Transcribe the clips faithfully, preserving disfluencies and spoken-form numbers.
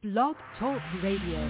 Blog Talk Radio.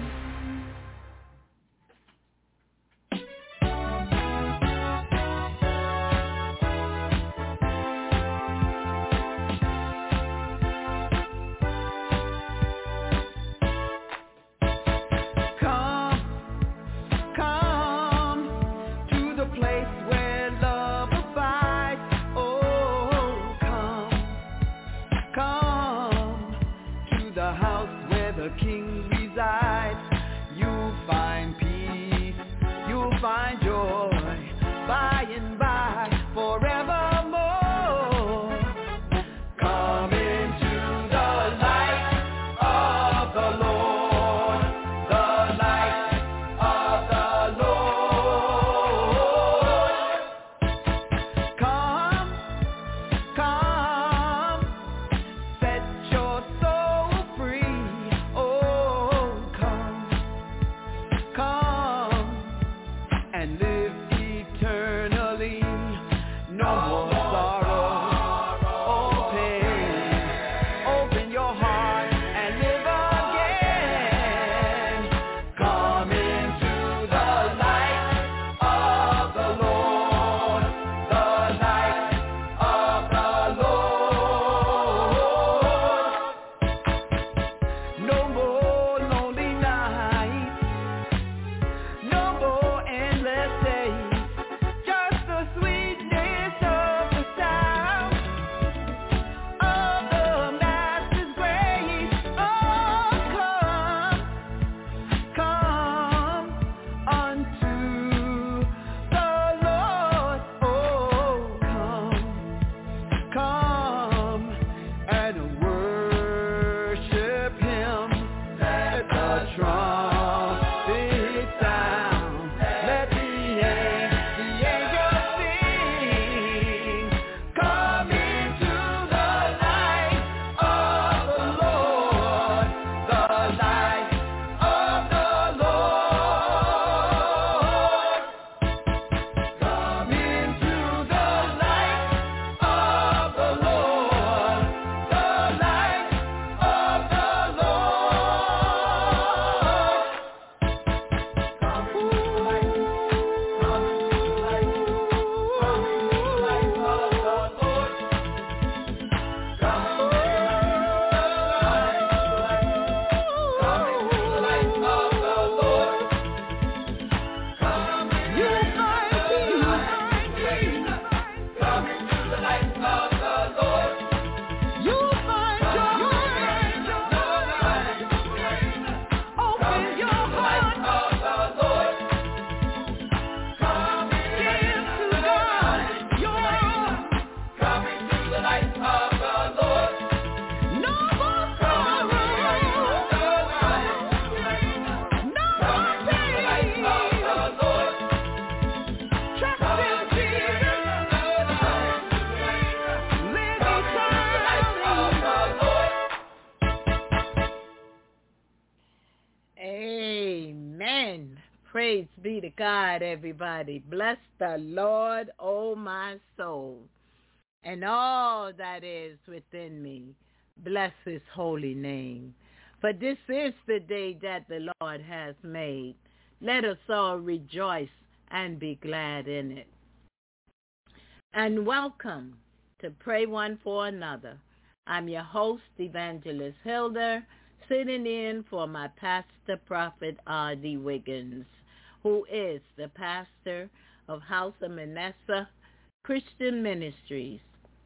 Praise be to God, everybody. Bless the Lord, oh my soul, and all that is within me. Bless his holy name. For this is the day that the Lord has made. Let us all rejoice and be glad in it. And welcome to Pray One for Another. I'm your host, Evangelist Hilda, sitting in for my pastor, Prophet R D. Wiggins, who is the pastor of House of Manasseh Christian Ministries.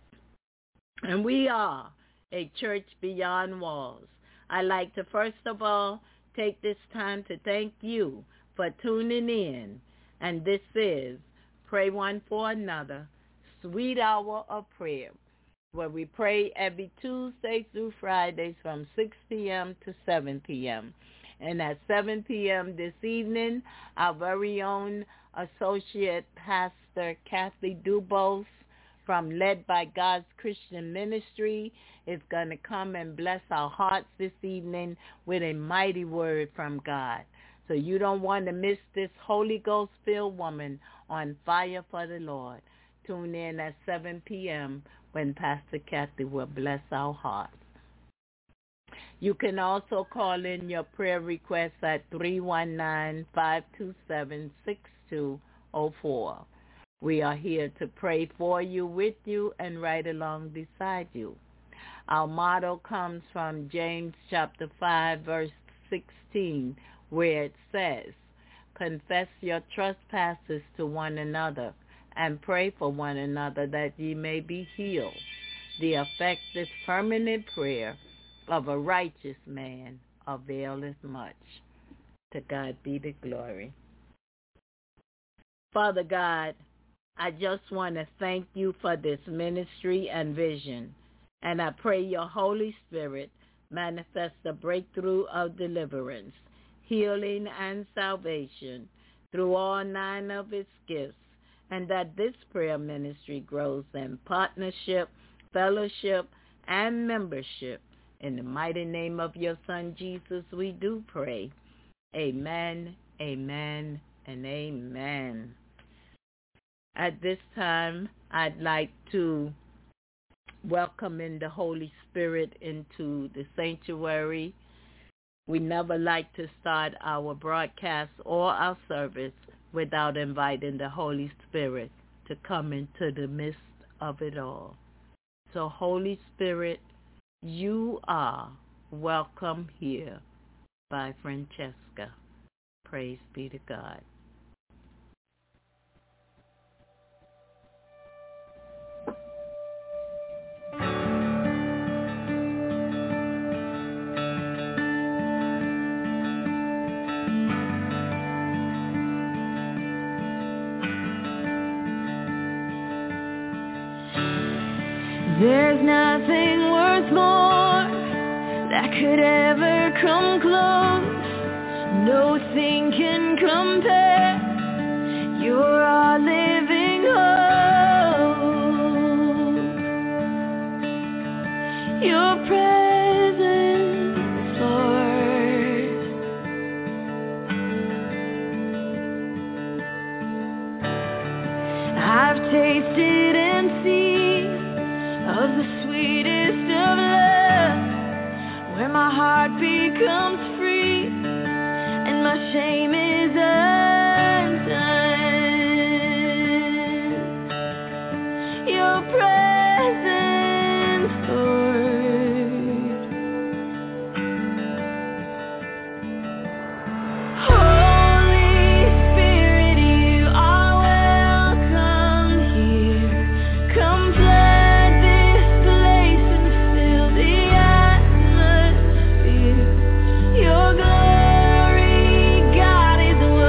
And we are a church beyond walls. I'd like to first of all take this time to thank you for tuning in. And this is Pray One for Another, Sweet Hour of Prayer, where we pray every Tuesday through Fridays from six p.m. to seven p.m. And at seven p.m. this evening, our very own Associate Pastor Kathy Dubose from Led by God's Christian Ministry is going to come and bless our hearts this evening with a mighty word from God. So you don't want to miss this Holy Ghost-filled woman on fire for the Lord. Tune in at seven p.m. when Pastor Kathy will bless our hearts. You can also call in your prayer requests at three one nine, five two seven, six two zero four. We are here to pray for you, with you, and right along beside you. Our motto comes from James chapter five, verse sixteen, where it says, confess your trespasses to one another and pray for one another that ye may be healed. The effective fervent prayer of a righteous man availeth much. To God be the glory. Father God, I just want to thank you for this ministry and vision. And I pray your Holy Spirit manifest a breakthrough of deliverance, healing, and salvation through all nine of its gifts, and that this prayer ministry grows in partnership, fellowship, and membership. In the mighty name of your Son, Jesus, we do pray. Amen, amen, and amen. At this time, I'd like to welcome in the Holy Spirit into the sanctuary. We never like to start our broadcast or our service without inviting the Holy Spirit to come into the midst of it all. So, Holy Spirit, you are welcome here by Francesca. Praise be to God. There's nothing worth more that could ever come close. Nothing can compare. You're our living hope. Your presence, Lord. I've tasted and seen of the sweetest of love, where my heart becomes free and my shame is undone. Your presence, Lord. Holy Spirit, you are welcome here. Come flood this place and fill the atmosphere. Your glory, God, is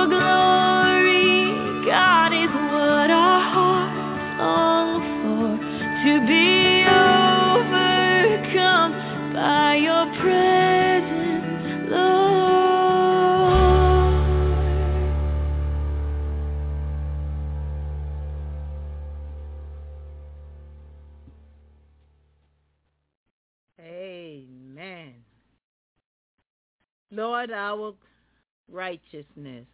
your glory, God, is what our hearts long for, to be overcome by your presence, Lord. Amen. Lord, our righteousness.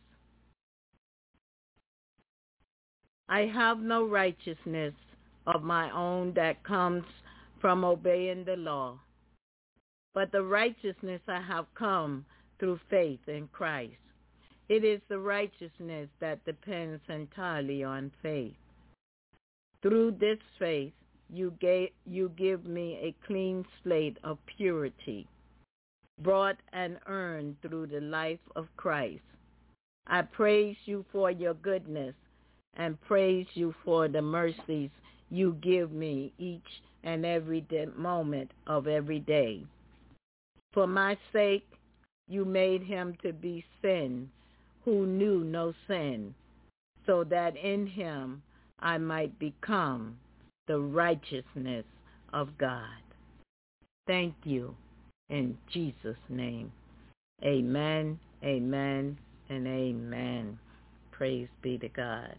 I have no righteousness of my own that comes from obeying the law, but the righteousness I have come through faith in Christ. It is the righteousness that depends entirely on faith. Through this faith, you gave, you give me a clean slate of purity, brought and earned through the life of Christ. I praise you for your goodness and praise you for the mercies you give me each and every day, moment of every day. For my sake, you made him to be sin who knew no sin, so that in him I might become the righteousness of God. Thank you. In Jesus' name, amen, amen, and amen. Praise be to God.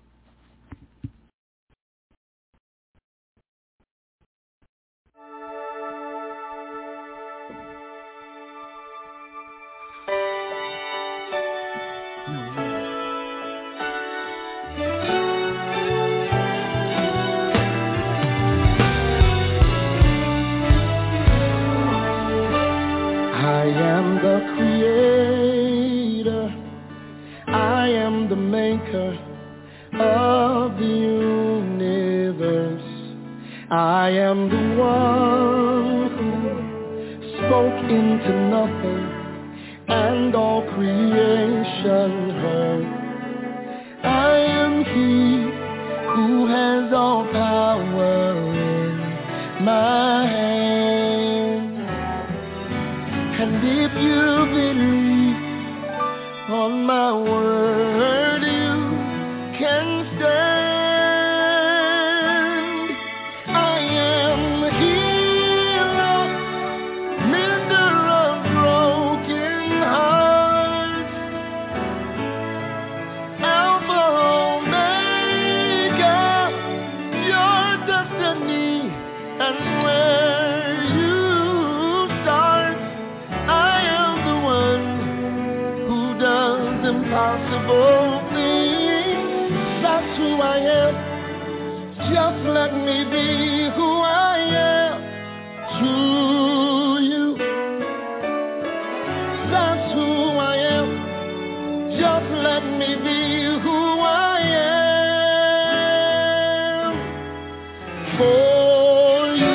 I am the creator, I am the maker of the universe. I am the one who spoke into nothing and all creation heard. I am he who has all power in my hand. And if you believe on my word, you can stand. I am the healer, mender of broken hearts, Alpha, Omega, your destiny, and where you start. Impossible things, that's who I am. Just let me be who I am to you. That's who I am. Just let me be who I am for you.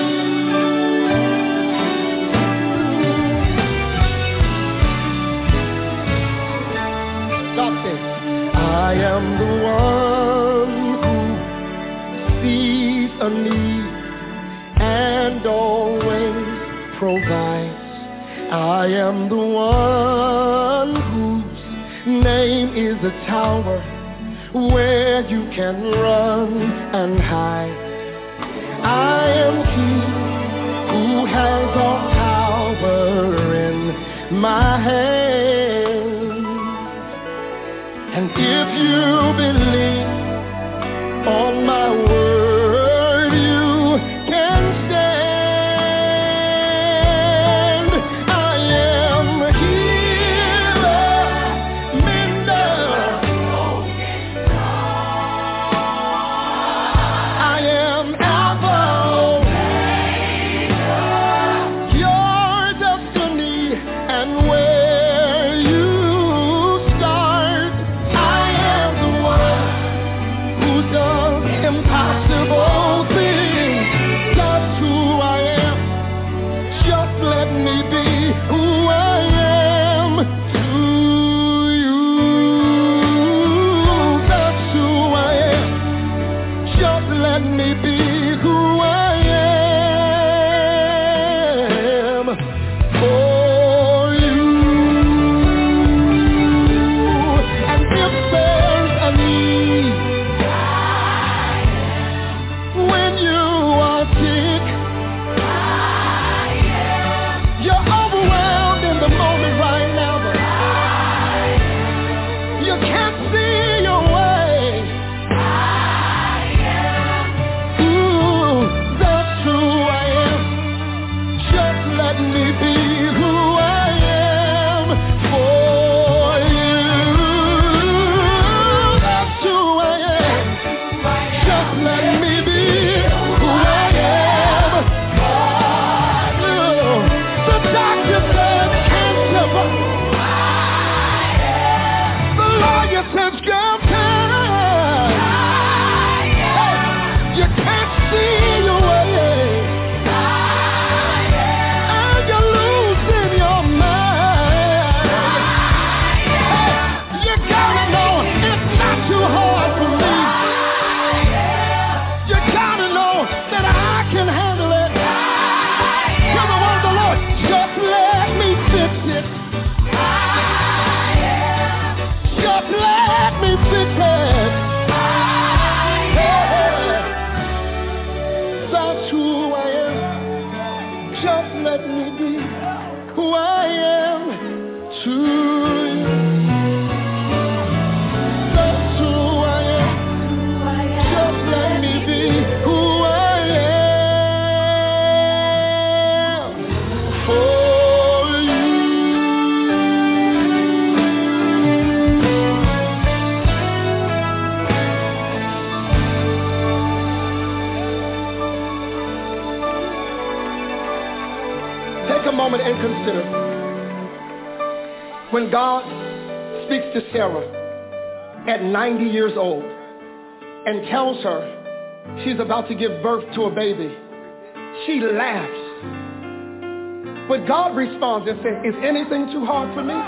I am the one who sees a need and always provides. I am the one whose name is a tower where you can run and hide. I am he who has all power in my hand. And if you believe on my word, you can stand. I am a healer, mender. I am Alpha, your destiny, and where you start. Impossible me fix it. Yeah. That's who I am. Just let me be who I am to you. That's who I am. Just let me be who I am for you. Take a moment and consider when God speaks to Sarah at ninety years old and tells her she's about to give birth to a baby. She laughs. But God responds and says, is anything too hard for me?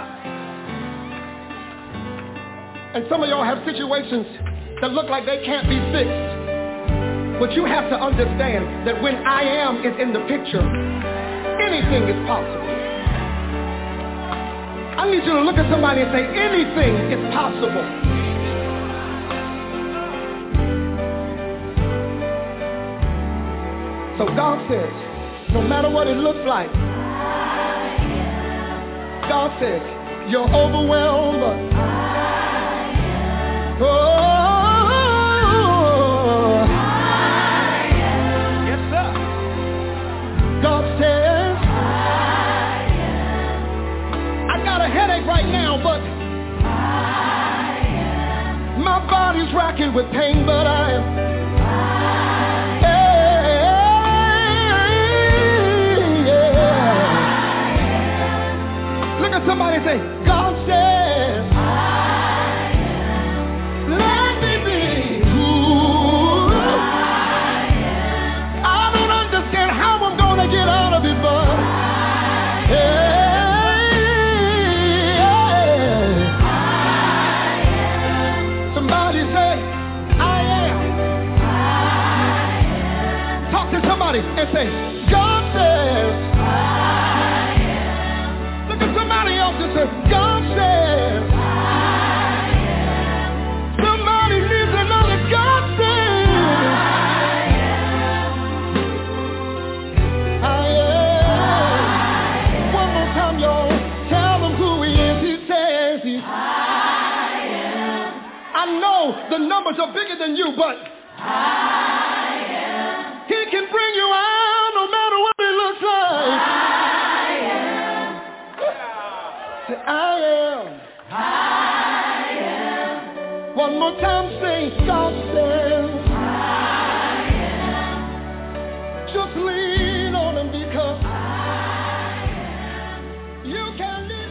And some of y'all have situations that look like they can't be fixed. But you have to understand that when I am is in the picture, anything is possible. I need you to look at somebody and say, anything is possible. So God says, no matter what it looks like, God says, you're overwhelmed. Oh, yes, sir. God says, I got a headache right now, but my body's racking with pain, but I am. Somebody say, God says, I am. Let me be who I am. I don't understand how I'm going to get out of it, but hey, yeah. Somebody say, I am. Talk to somebody and say, God says, God says, I am. Somebody needs another. God says, I am. I am. One more time, y'all. Tell them who he is. He says, he, I am. I know the numbers are bigger than you, but I am. He can bring you out no matter what it looks like. I am. I am. One more time, say, God says, I am. Just lean on him because I am. You can live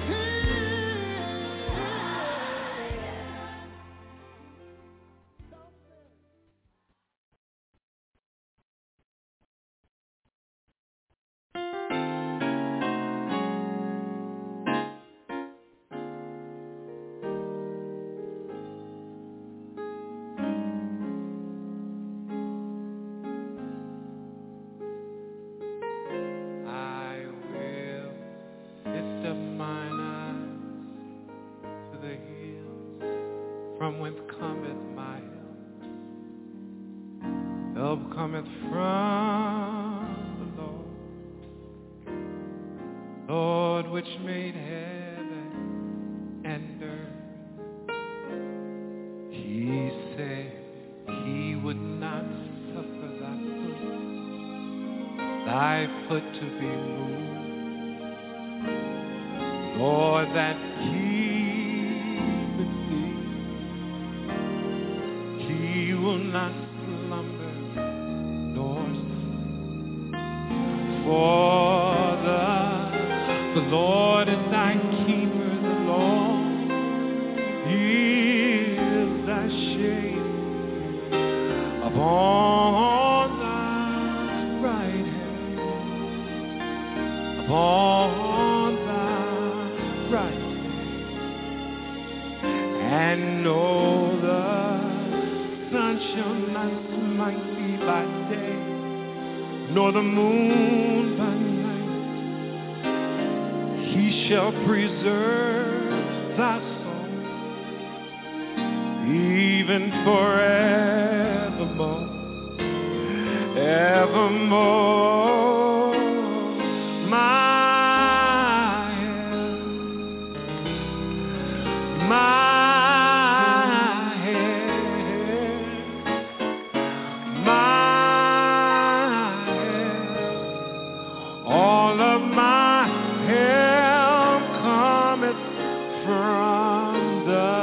from whence cometh my help. Help cometh from the Lord, Lord which made heaven and earth. He said he would not suffer thy foot, thy foot to be moved, Lord, that he will not slumber nor sleep. For the, the Lord is thy keeper, the Lord is thy shade upon thy right hand, upon thy right hand, and know the sun shall not smite thee by day, nor the moon by night. He shall preserve thy soul even forevermore, evermore. My help, my help, my help, all of my help cometh from the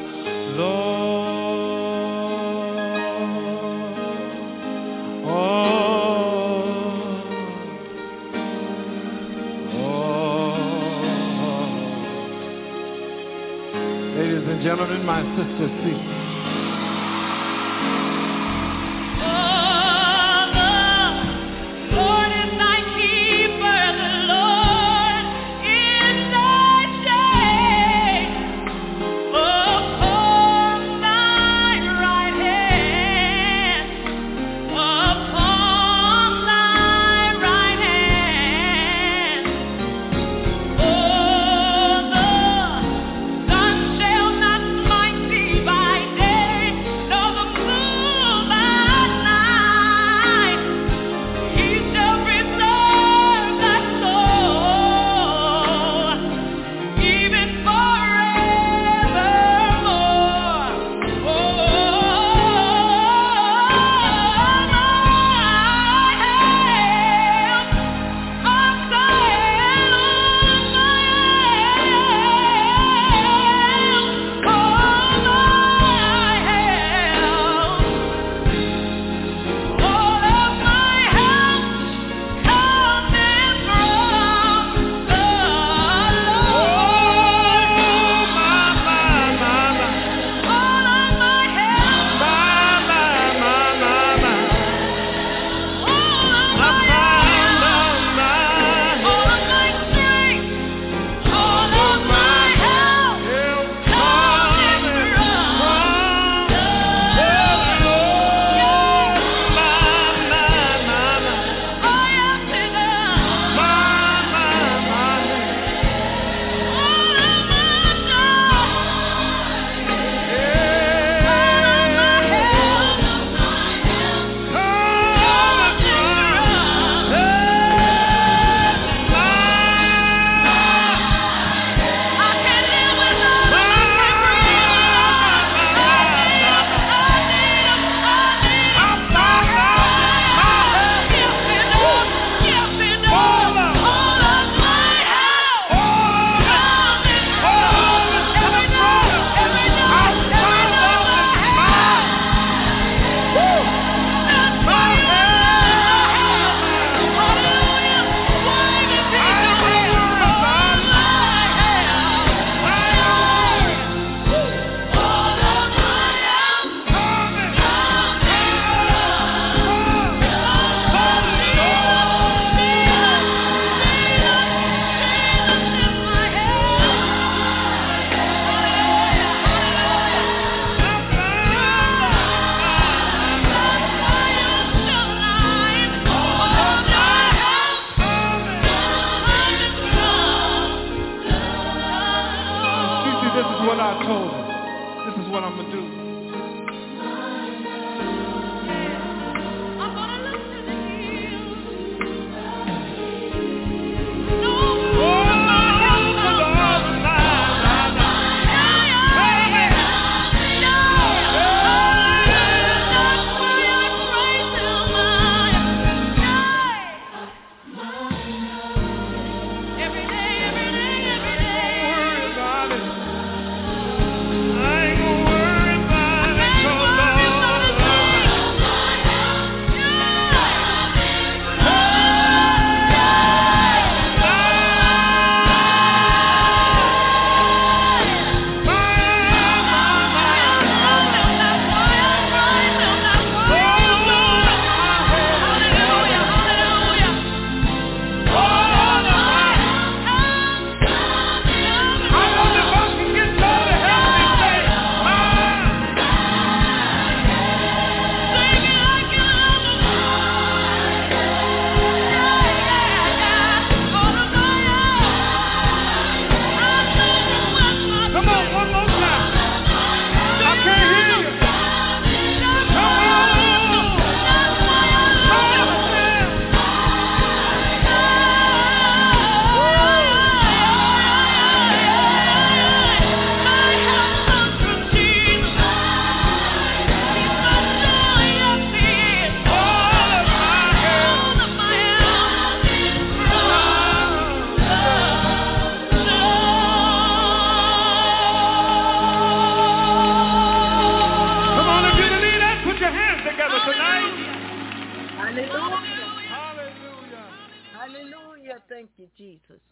Lord. Oh, oh. Ladies and gentlemen, my sisters, see. I ain't gonna worry about Hallelujah. Hallelujah. Hallelujah. Thank you, Jesus.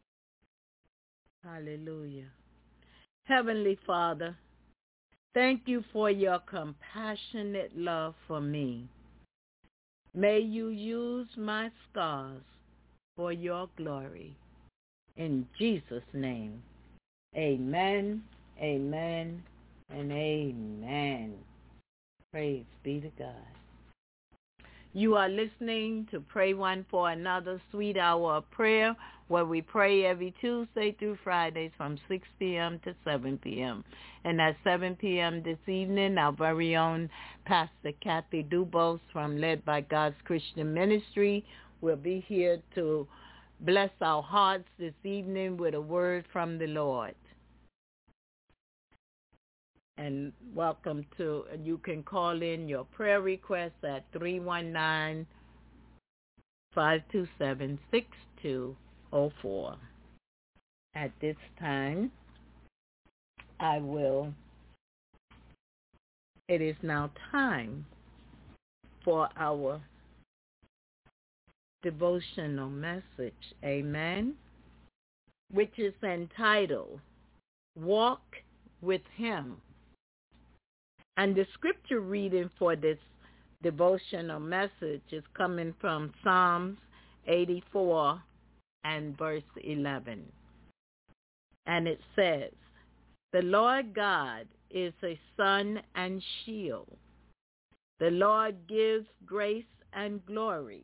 Hallelujah. Heavenly Father, thank you for your compassionate love for me. May you use my scars for your glory. In Jesus' name, amen, amen, and amen. Praise be to God. You are listening to Pray One for Another, Sweet Hour of Prayer, where we pray every Tuesday through Fridays from six p.m. to seven p.m. And at seven p.m. this evening, our very own Pastor Kathy Dubose from Led by God's Christian Ministry will be here to bless our hearts this evening with a word from the Lord. And welcome to, you can call in your prayer requests at three one nine, five two seven, six two zero four. At this time, I will, it is now time for our devotional message, amen, which is entitled, Walk with Him. And the scripture reading for this devotional message is coming from Psalms eighty-four and verse eleven. And it says, the Lord God is a sun and shield. The Lord gives grace and glory.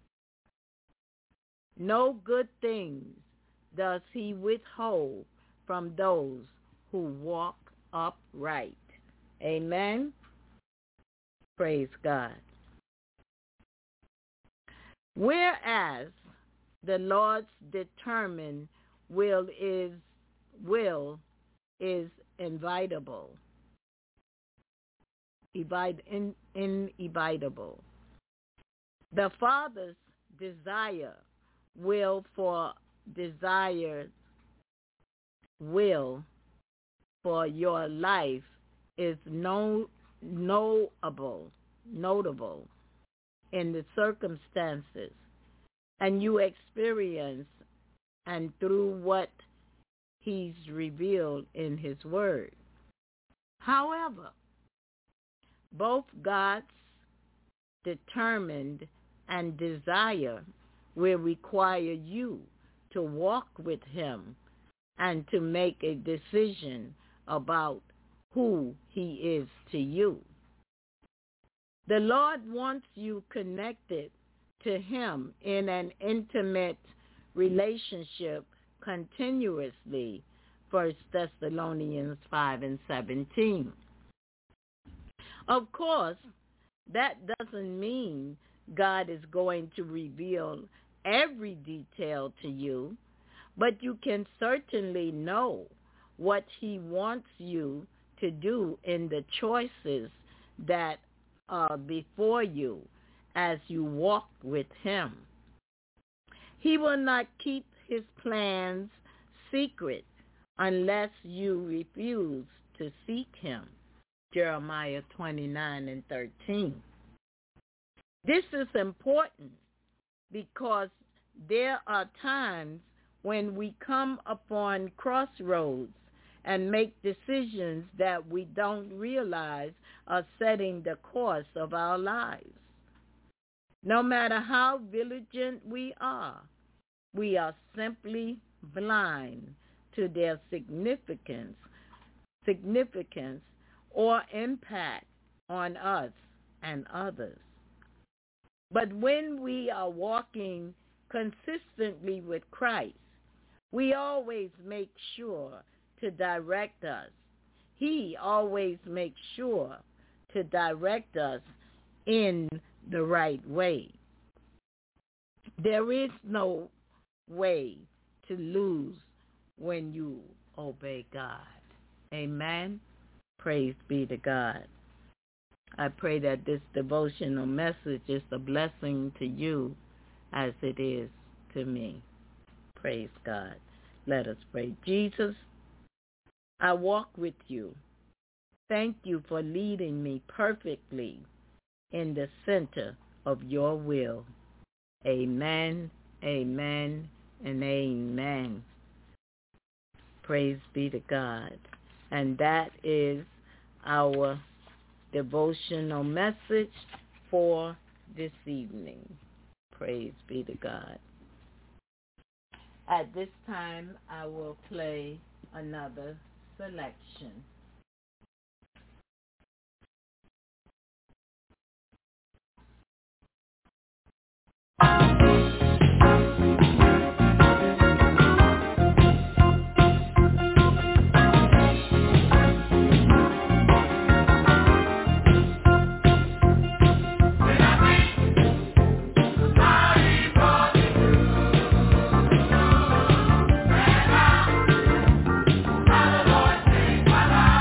No good things does he withhold from those who walk upright. Amen. Praise God. Whereas the Lord's determined will is will is inevitable, Evit, in, inevitable. The Father's desire will for desired will for your life is no, knowable, notable in the circumstances, and you experience and through what he's revealed in his word. However, both God's determined and desire will require you to walk with him and to make a decision about who he is to you. The Lord wants you connected to him in an intimate relationship continuously, First Thessalonians five and seventeen. Of course, that doesn't mean God is going to reveal every detail to you, but you can certainly know what he wants you to do in the choices that are before you as you walk with him. He will not keep his plans secret unless you refuse to seek him. Jeremiah twenty-nine and thirteen. This is important because there are times when we come upon crossroads and make decisions that we don't realize are setting the course of our lives. No matter how vigilant we are, we are simply blind to their significance, significance or impact on us and others. But when we are walking consistently with Christ, we always make sure to direct us. He always makes sure to direct us in the right way. There is no way to lose when you obey God. Amen. Praise be to God. I pray that this devotional message is a blessing to you as it is to me. Praise God. Let us pray. Jesus, I walk with you. Thank you for leading me perfectly in the center of your will. Amen, amen, and amen. Praise be to God. And that is our devotional message for this evening. Praise be to God. At this time, I will play another selection. Bye.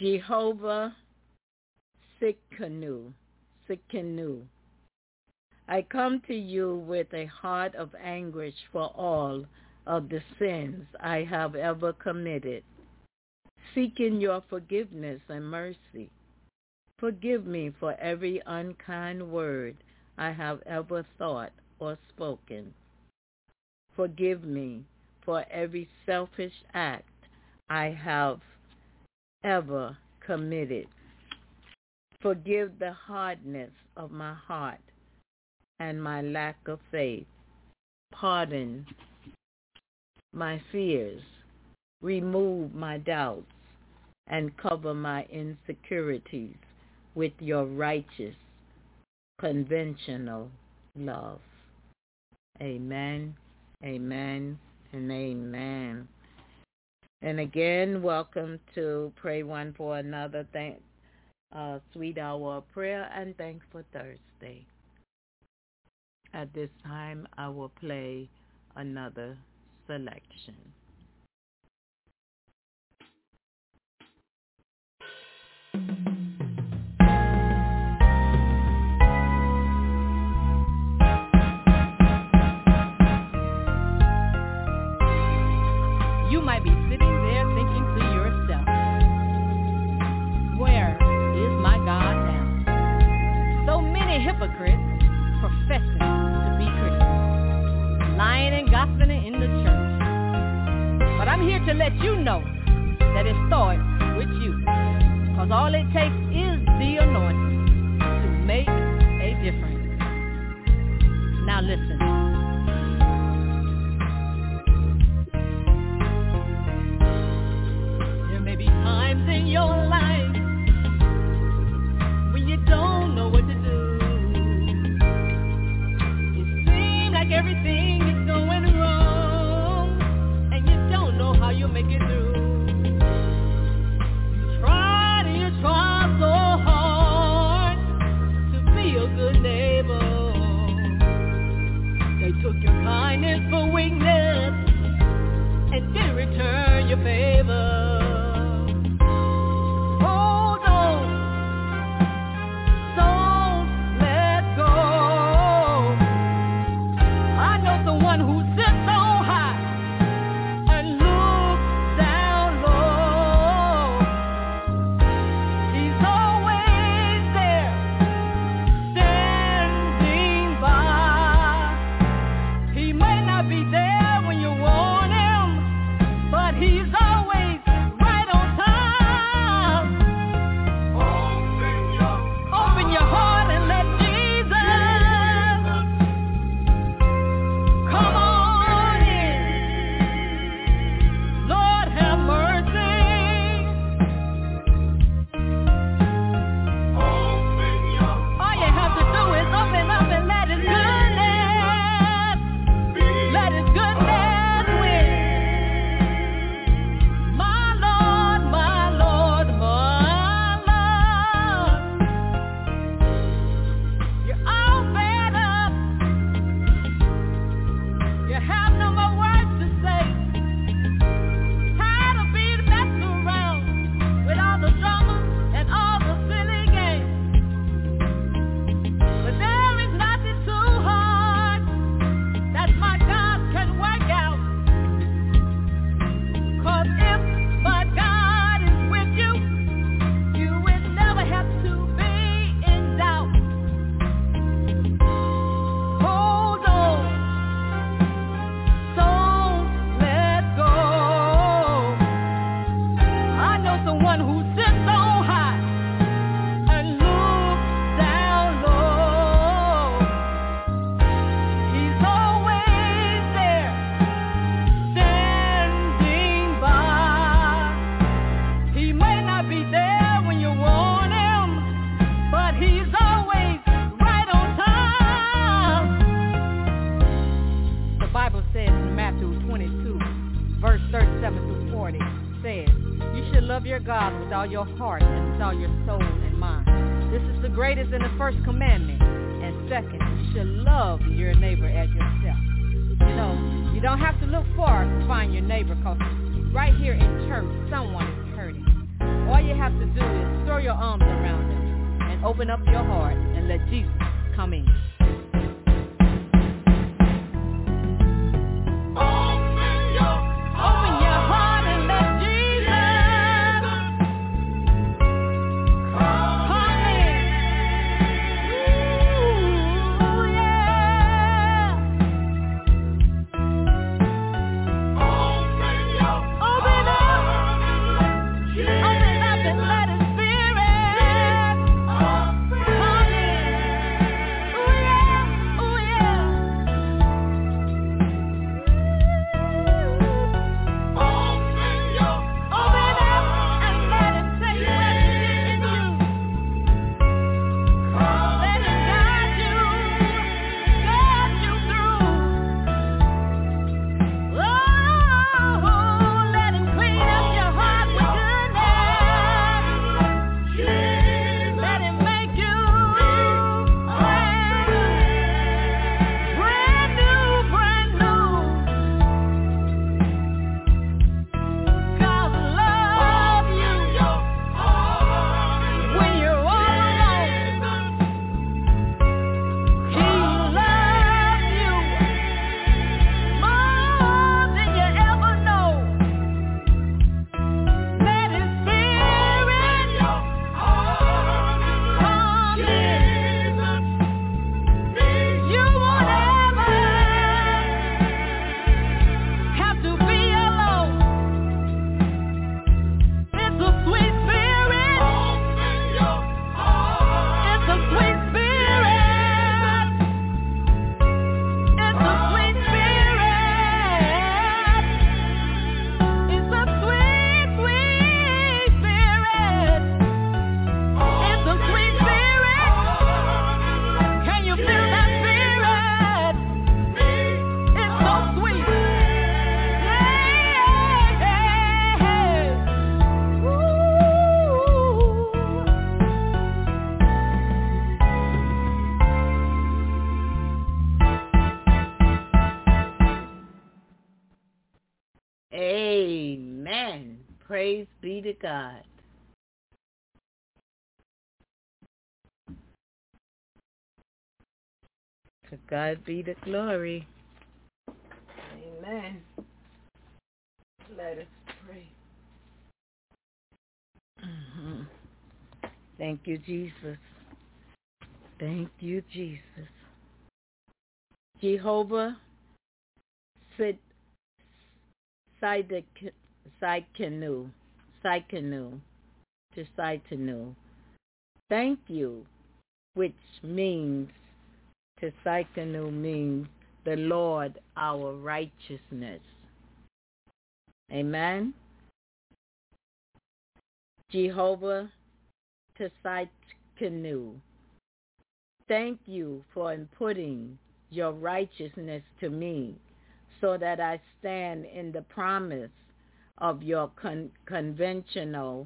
Jehovah Sikkenu, Sikkenu. I come to you with a heart of anguish for all of the sins I have ever committed, seeking your forgiveness and mercy. Forgive me for every unkind word I have ever thought or spoken. Forgive me for every selfish act I have ever committed. Forgive the hardness of my heart and my lack of faith. Pardon my fears. Remove my doubts and cover my insecurities with your righteous, conventional love. Amen, amen, and amen. And again, welcome to Pray One for Another. Thank, uh, Sweet Hour of Prayer and Thankful Thursday. At this time, I will play another selection. You might be sitting there thinking to yourself, where is my God now? So many hypocrites professing to be Christians, lying and gossiping in the church. But I'm here to let you know that it starts with you, because all it takes is the anointing to make a difference. Now listen. Times in your life when you don't know what to do. It seems like everything is going wrong and you don't know how you'll make it through. You tried and you tried so hard to be a good neighbor. They took your kindness for weakness and didn't return your favor. Your heart and with all your soul and mind. This is the greatest and the first commandment. And second, you should love your neighbor as yourself. You know, you don't have to look far to find your neighbor, because right here in church, someone is hurting. All you have to do is throw your arms around him and open up your heart and let Jesus come in. Amen. Praise be to God. To God be the glory. Amen. Let us pray. Mm-hmm. Thank you, Jesus. Thank you, Jesus. Jehovah, sit. Sidekenu, Sidekenu, to Sidekenu. Thank you, which means, to Sidekenu means the Lord our righteousness. Amen. Jehovah, to Sidekenu. Thank you for imputing your righteousness to me, so that I stand in the promise of your con- conventional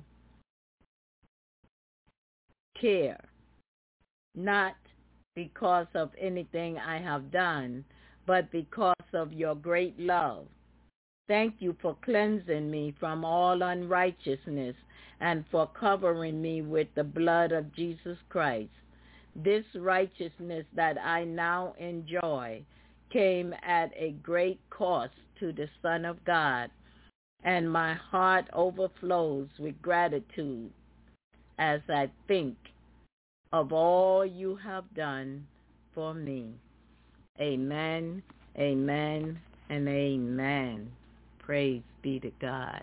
care, not because of anything I have done, but because of your great love. Thank you for cleansing me from all unrighteousness and for covering me with the blood of Jesus Christ. This righteousness that I now enjoy came at a great cost to the Son of God, and my heart overflows with gratitude as I think of all you have done for me. Amen, amen, and amen. Praise be to God.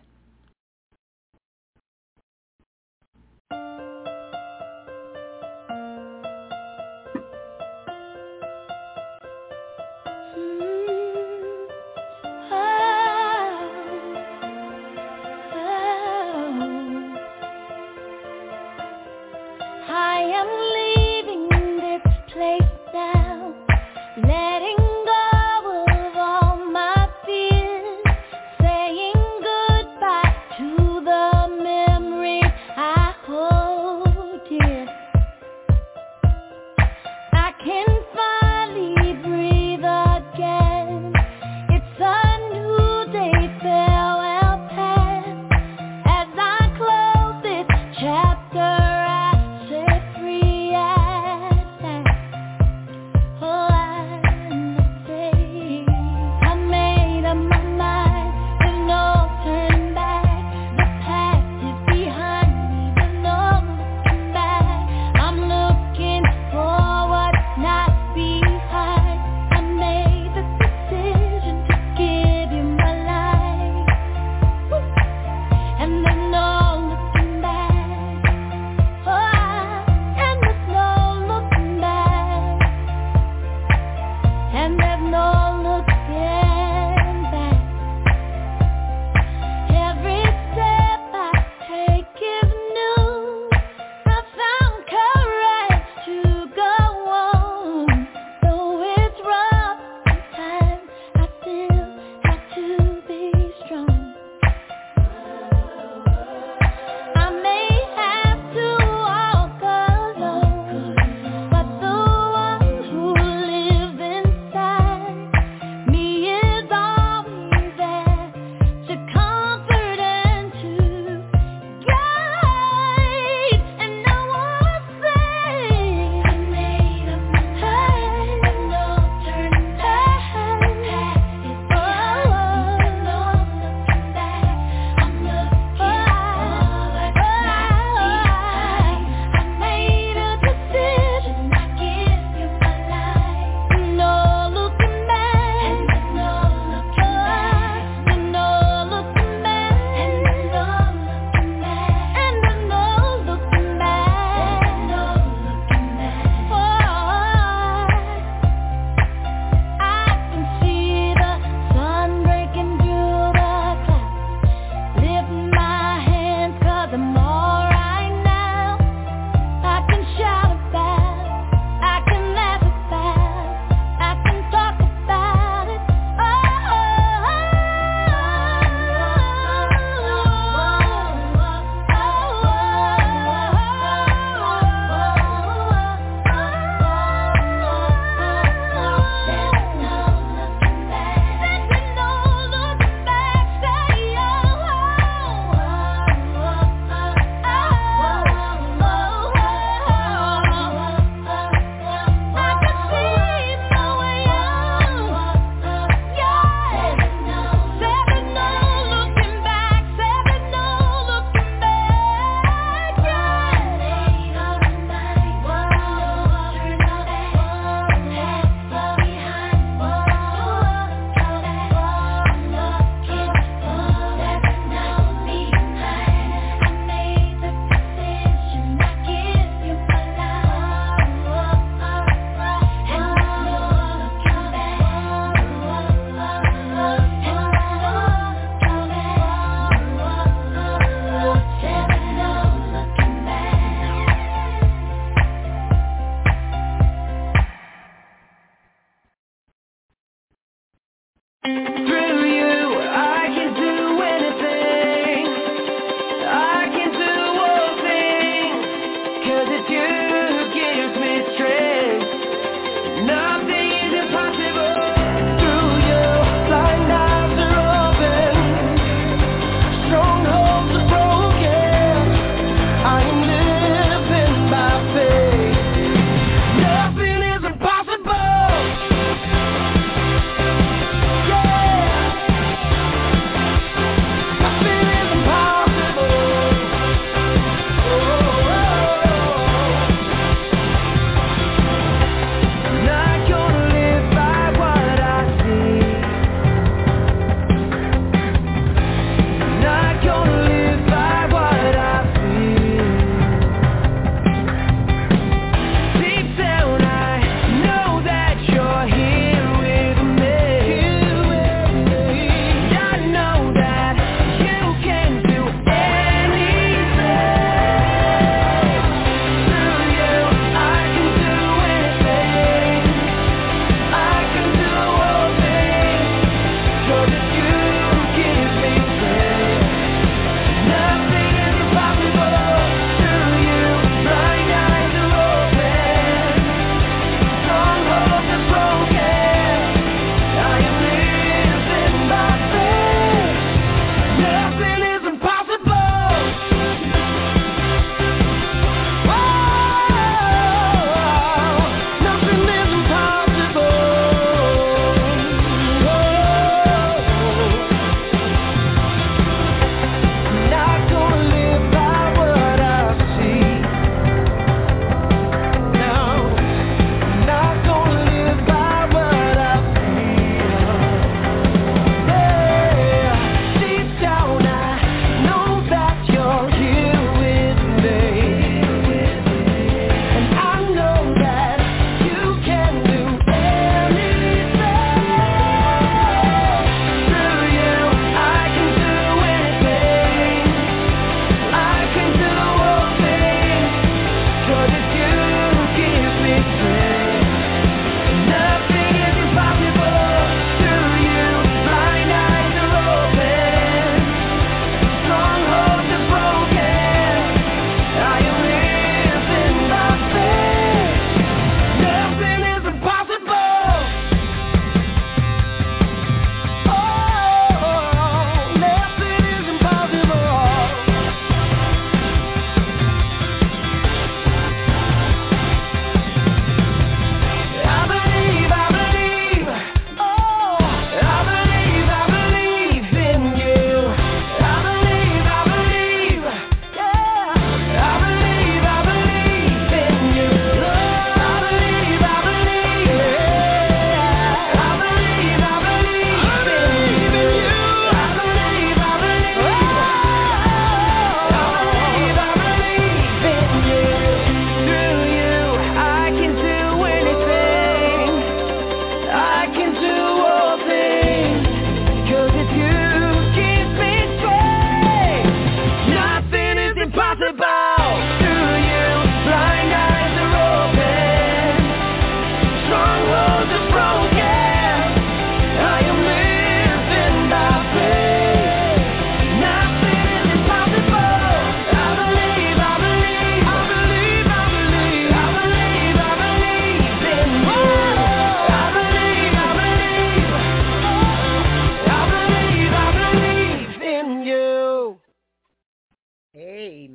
Child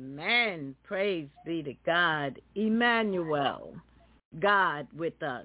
Amen. Praise be to God. Emmanuel, God with us.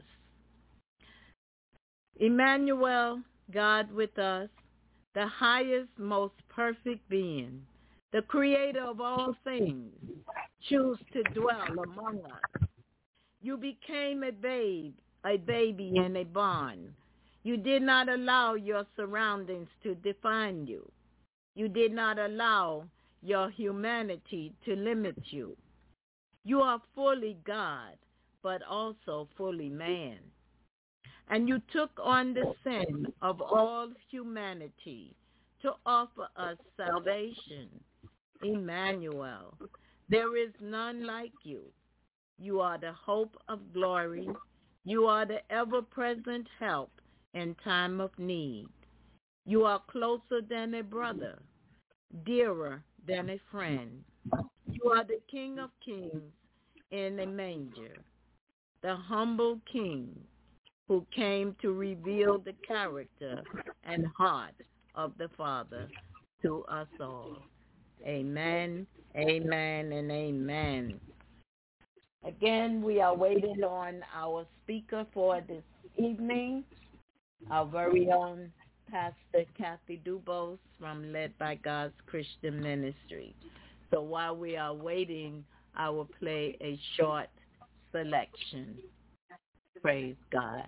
Emmanuel, God with us, the highest, most perfect being, the creator of all things, choose to dwell among us. You became a babe, a baby in a barn. You did not allow your surroundings to define you. You did not allow your humanity to limit you. You are fully God, but also fully man. And you took on the sin of all humanity to offer us salvation. Emmanuel, there is none like you. You are the hope of glory. You are the ever-present help in time of need. You are closer than a brother, dearer than a friend. You are the King of kings in a manger, the humble King who came to reveal the character and heart of the Father to us all. Amen, amen, and amen. Again, we are waiting on our speaker for this evening, our very own Pastor Kathy Dubose from Led by God's Christian Ministry. So while we are waiting, I will play a short selection. Praise God.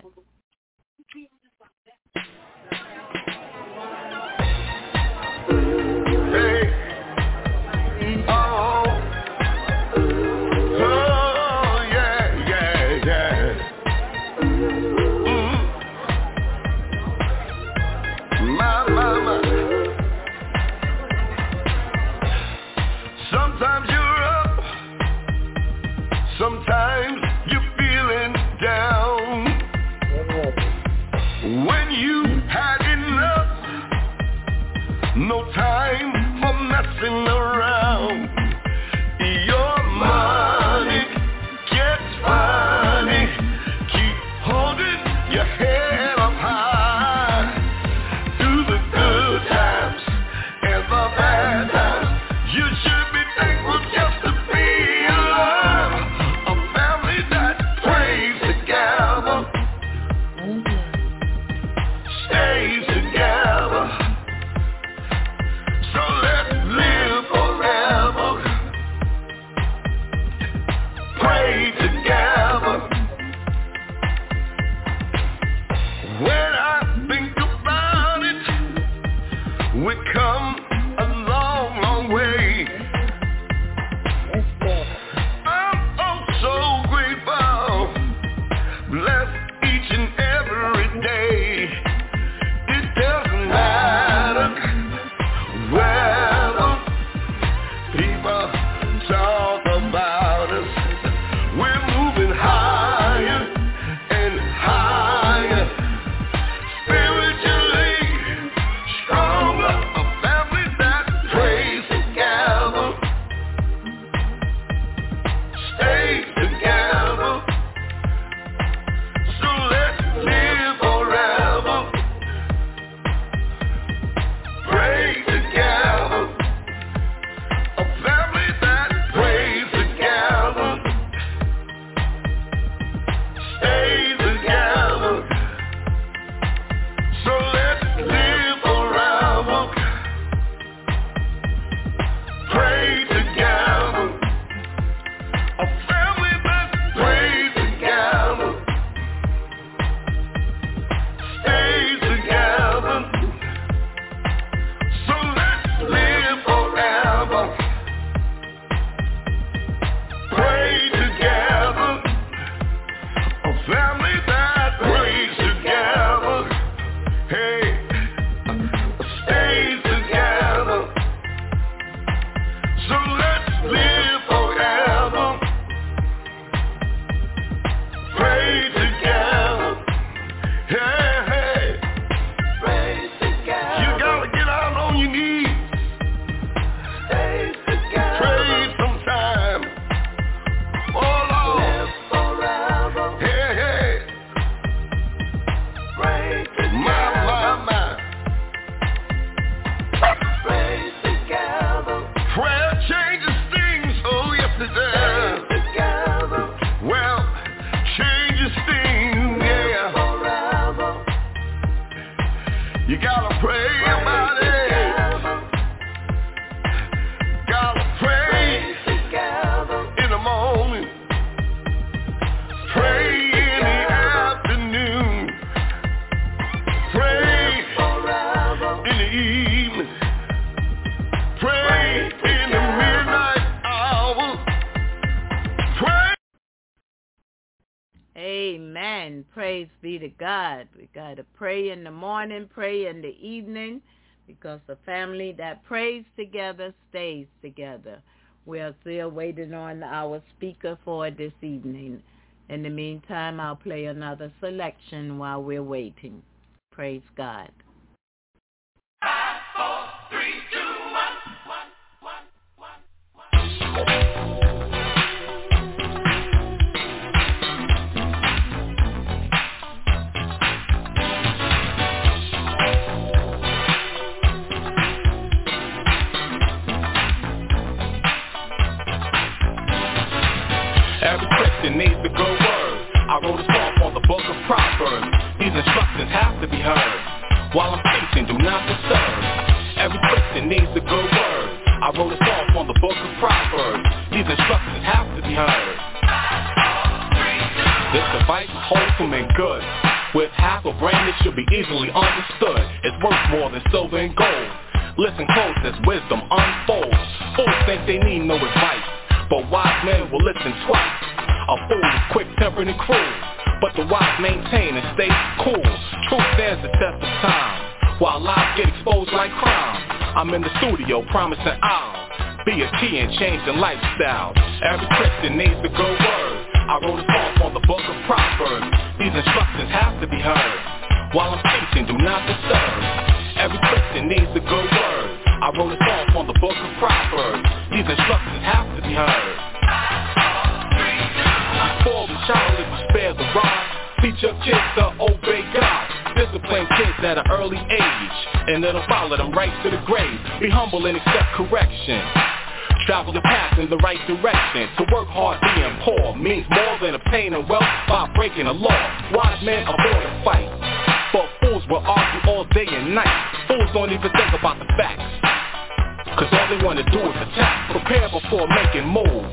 Hey. Oh. Oh, yeah, yeah, yeah. Mm. My, my, my. Sometimes you're up. Sometimes you're feeling down. When you had enough, no time for messing around. Your money gets funny. Keep holding your head up high. Through the good times and the bad times, you should be thankful just to be alive. A family that prays together, stays together. So let's live forever. Amen. Praise be to God. We got to pray in the morning, pray in the evening, because the family that prays together stays together. We are still waiting on our speaker for this evening. In the meantime, I'll play another selection while we're waiting. Praise God. Five, four, three, two, one, one, one, one. Every Christian needs a good word. I wrote a song on the book of Proverbs. These instructions have to be heard. While I'm teaching, do not disturb. Every Christian needs a good word. I wrote a song on the book of Proverbs. These instructions have to be heard. This device is wholesome and good. With half a brain, it should be easily understood. It's worth more than silver and gold. Listen close as wisdom unfolds. Fools think they need no advice, but wise men will listen twice. A fool is quick-tempered and cruel, but the wise maintain and stay cool. Truth stands the test of time, while lies get exposed like crime. I'm in the studio promising I'll be a key in changing lifestyles. Every Christian needs a good word. I wrote a song on the book of Proverbs. These instructions have to be heard. While I'm teaching, do not disturb. Every Christian needs a good word. I wrote a song on the book of Proverbs. These instructions have to be heard. Before we child, if you spare the rod, teach your kids to obey God. Discipline kids at an early age, and it'll follow them right to the grave. Be humble and accept correction. Travel the path in the right direction. To work hard being poor means more than obtaining wealth by breaking the law. Wise men avoid a fight, but fools will argue all day and night. Fools don't even think about the facts, cause all they wanna do is attack. Prepare before making moves.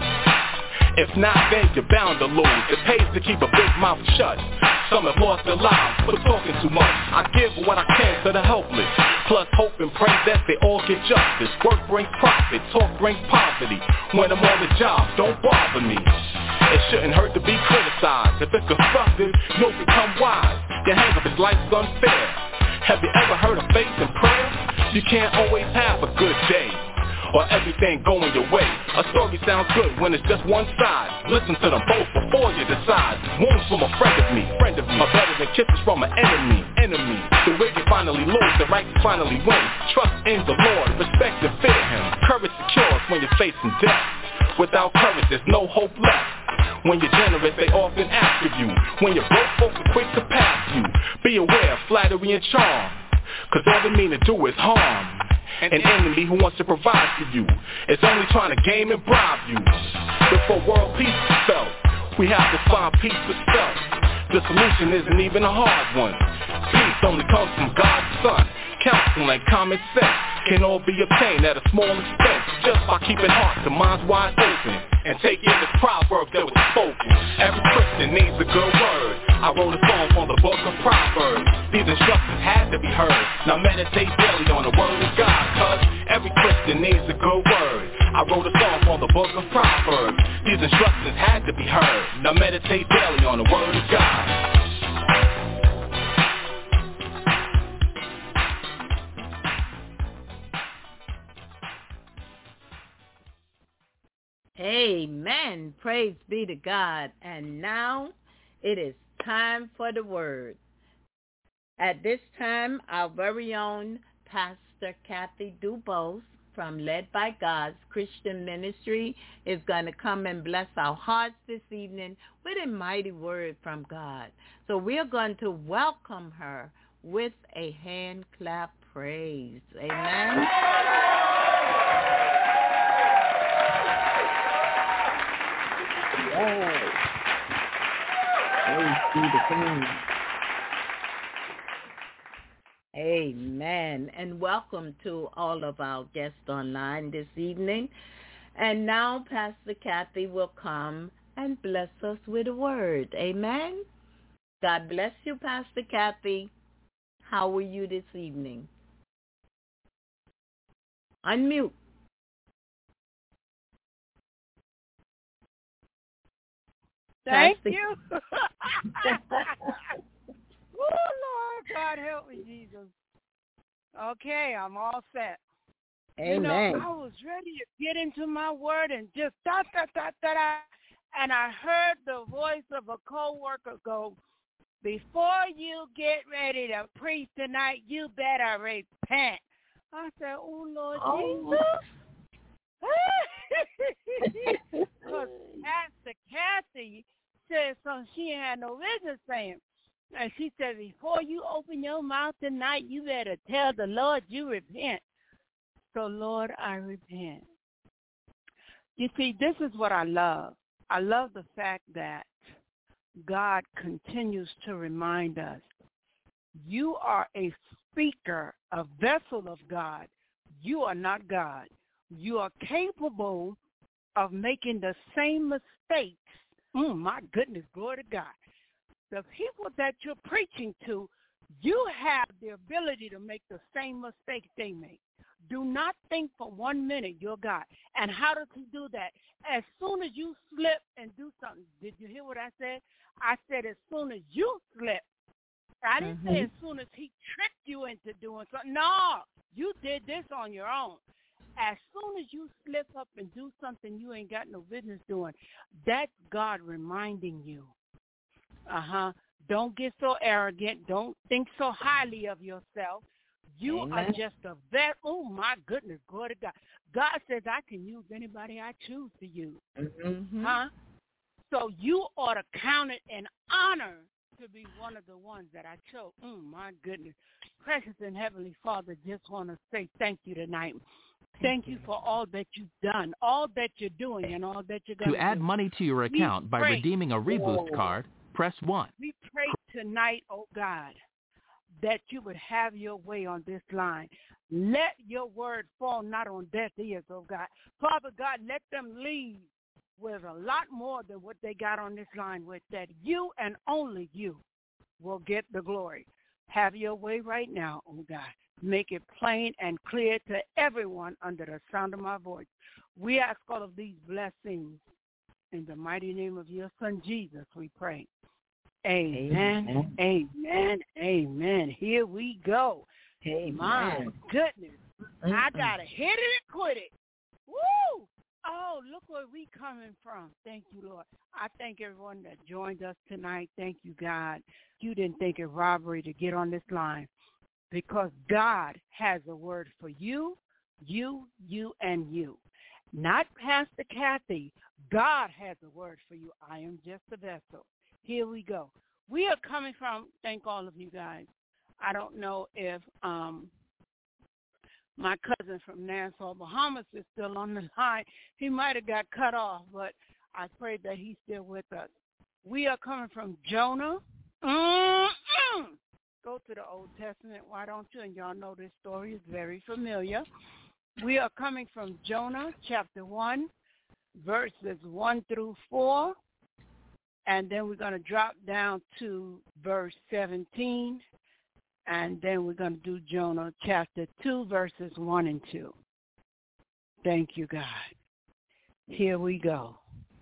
If not, then you're bound to lose. It pays to keep a big mouth shut. Some have lost their lives for talking too much. I give what I can to the helpless, plus hope and pray that they all get justice. Work brings profit, talk brings poverty. When I'm on the job, don't bother me. It shouldn't hurt to be criticized. If it's constructive, you'll become wise. Your hang-up is life's unfair. Have you ever heard of faith and prayer? You can't always have a good day, or everything going your way. A story sounds good when it's just one side. Listen to them both before you decide. Wounds from a friend of me, friend of me, are better than kisses from an enemy, enemy. The wicked finally lose, the righteous finally win. Trust in the Lord, respect and fear Him. Courage secures when you're facing death. Without courage, there's no hope left. When you're generous, they often ask of you. When you're broke, folks are quick to pass you. Be aware of flattery and charm, cause all they mean to do is harm. An enemy who wants to provide for you is only trying to game and bribe you. Before world peace is felt, we have to find peace for self. The solution isn't even a hard one. Peace only comes from God's Son. Counsel and common sense can all be obtained at a small expense, just by keeping hearts and minds wide open and taking this proverb that was spoken. Every Christian needs a good word. I wrote a song on the book of Proverbs. These instructions had to be heard. Now meditate daily on the word of God, cause every Christian needs a good word. I wrote a song on the book of Proverbs. These instructions had to be heard. Now meditate daily on the word of God. Amen. Praise be to God. And now it is time for the word. At this time, our very own Pastor Kathy Dubose from Led by God's Christian Ministry is going to come and bless our hearts this evening with a mighty word from God. So we're going to welcome her with a hand clap praise. Amen. Yes. Praise be to God. Amen. And welcome to all of our guests online this evening. And now Pastor Kathy will come and bless us with a word. Amen. God bless you, Pastor Kathy. How are you this evening? Unmute. Thank Pastor. you. Oh, Lord, God help me, Jesus. Okay, I'm all set. Amen. You know, I was ready to get into my word and just da da da da da, and I heard the voice of a coworker go, "Before you get ready to preach tonight, you better repent." I said, "Oh Lord Oh. Jesus," because Pastor Kathy said something she had no business saying. And she said, before you open your mouth tonight, you better tell the Lord you repent. So, Lord, I repent. You see, this is what I love. I love the fact that God continues to remind us, you are a speaker, a vessel of God. You are not God. You are capable of making the same mistakes. Mm, my goodness, glory to God. The people that you're preaching to, you have the ability to make the same mistakes they make. Do not think for one minute you're God. And how does he do that? As soon as you slip and do something. Did you hear what I said? I said as soon as you slip. I didn't mm-hmm. say as soon as he tricked you into doing something. No, you did this on your own. As soon as you slip up and do something you ain't got no business doing, that's God reminding you. Uh-huh. Don't get so arrogant. Don't think so highly of yourself. You Amen. Are just a vet. Oh, my goodness. Glory to God. God says I can use anybody I choose to use. Mm-hmm. Huh? So you ought to count it an honor to be one of the ones that I chose. Oh, my goodness. Precious and Heavenly Father, just want to say thank you tonight. Thank you for all that you've done, all that you're doing, and all that you're going to do. To add money to your account by redeeming a Reboost oh. card, press one. We pray tonight, oh God, that you would have your way on this line. Let your word fall not on deaf ears, oh God. Father God, let them leave with a lot more than what they got on this line with, that you and only you will get the glory. Have your way right now, oh God. Make it plain and clear to everyone under the sound of my voice. We ask all of these blessings in the mighty name of your son, Jesus, we pray. Amen, amen, amen. amen. Here we go. Amen. My goodness. Mm-hmm. I got to hit it and quit it. Woo! Oh, look where we coming from. Thank you, Lord. I thank everyone that joined us tonight. Thank you, God. You didn't think it robbery to get on this line because God has a word for you, you, you, and you. Not Pastor Kathy. God has a word for you. I am just a vessel. Here we go. We are coming from, thank all of you guys. I don't know if um, my cousin from Nassau, Bahamas is still on the line. He might have got cut off, but I pray that he's still with us. We are coming from Jonah. Mm-mm. Go to the Old Testament, why don't you? And y'all know this story is very familiar. We are coming from Jonah chapter one, verses one through four. And then we're going to drop down to verse seventeen. And then we're going to do Jonah chapter two, verses one and two. Thank you, God. Here we go.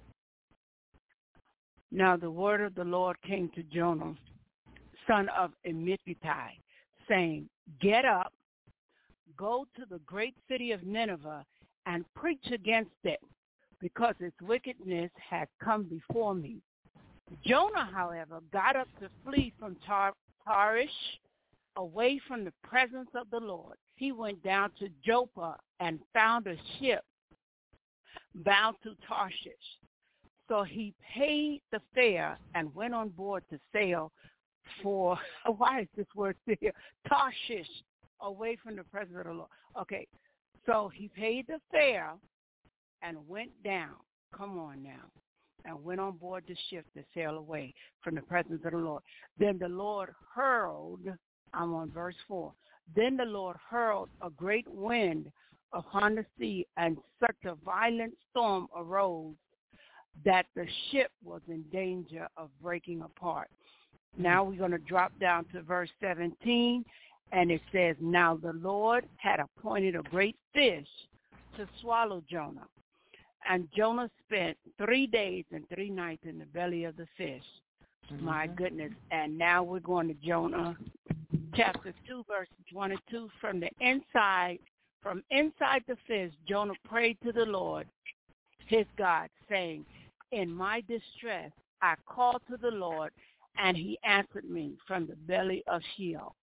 Now the word of the Lord came to Jonah, son of Amittai, saying, get up, go to the great city of Nineveh, and preach against it, because its wickedness has come before me. Jonah, however, got up to flee from Tar- Tarshish, away from the presence of the Lord. He went down to Joppa and found a ship bound to Tarshish. So he paid the fare and went on board to sail for, why is this word here? Tarshish, away from the presence of the Lord. Okay, so he paid the fare and went down. Come on now. And went on board the ship to sail away from the presence of the Lord. Then the Lord hurled, I'm on verse four, then the Lord hurled a great wind upon the sea, and such a violent storm arose that the ship was in danger of breaking apart. Now we're going to drop down to verse seventeen, and it says, now the Lord had appointed a great fish to swallow Jonah. And Jonah spent three days and three nights in the belly of the fish. Mm-hmm. My goodness. And now we're going to Jonah chapter two, verses one and two. From the inside, from inside the fish, Jonah prayed to the Lord, his God, saying, in my distress, I called to the Lord, and he answered me from the belly of Sheol.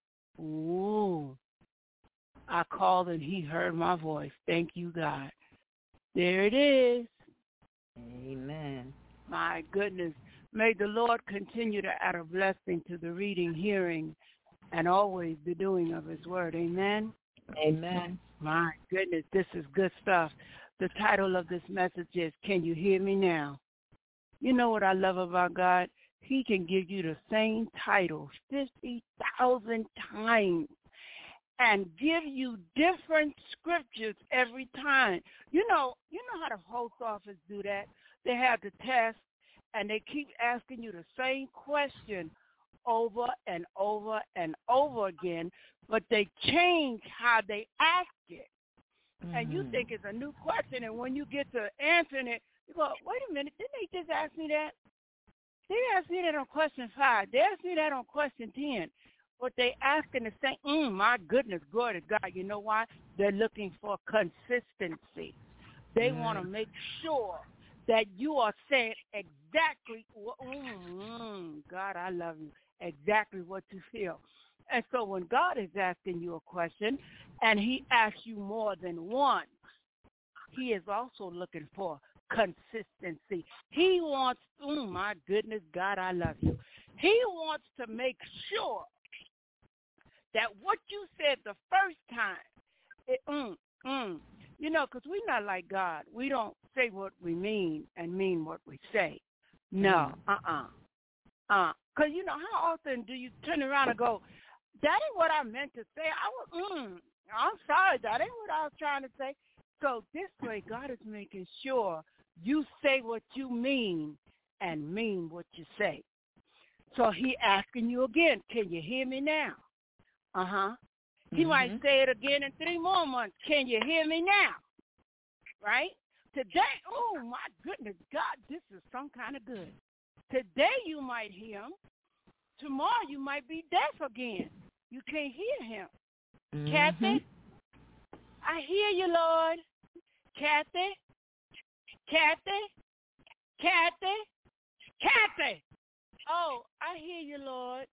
Ooh. I called, and he heard my voice. Thank you, God. There it is. Amen. My goodness. May the Lord continue to add a blessing to the reading, hearing, and always the doing of his word. Amen. Amen. My goodness, this is good stuff. The title of this message is, Can You Hear Me Now? You know what I love about God? He can give you the same title fifty thousand times and give you different scriptures every time. You know, you know how the post office do that? They have the test, and they keep asking you the same question over and over and over again, but they change how they ask it. Mm-hmm. And you think it's a new question, and when you get to answering it, you go, wait a minute, didn't they just ask me that? They asked me that on question five. They asked me that on question ten. But they asking the same, mm, my goodness, glory to God. You know why? They're looking for consistency. They mm. want to make sure that you are saying exactly, what, mm, God, I love you, exactly what you feel. And so when God is asking you a question and he asks you more than once, he is also looking for consistency. He wants, oh my goodness, God, I love you. He wants to make sure that what you said the first time, it, mm, mm, you know, because we're not like God. We don't say what we mean and mean what we say. No, uh-uh. Uh, because, you know, how often do you turn around and go, that ain't what I meant to say. I was, mm, I'm sorry, that ain't what I was trying to say. So this way, God is making sure you say what you mean and mean what you say. So he asking you again, can you hear me now? Uh-huh. He mm-hmm. might say it again in three more months. Can you hear me now? Right? Today, oh, my goodness, God, this is some kind of good. Today you might hear him. Tomorrow you might be deaf again. You can't hear him. Mm-hmm. Kathy, I hear you, Lord. Kathy, Kathy, Kathy, Kathy. Oh, I hear you, Lord.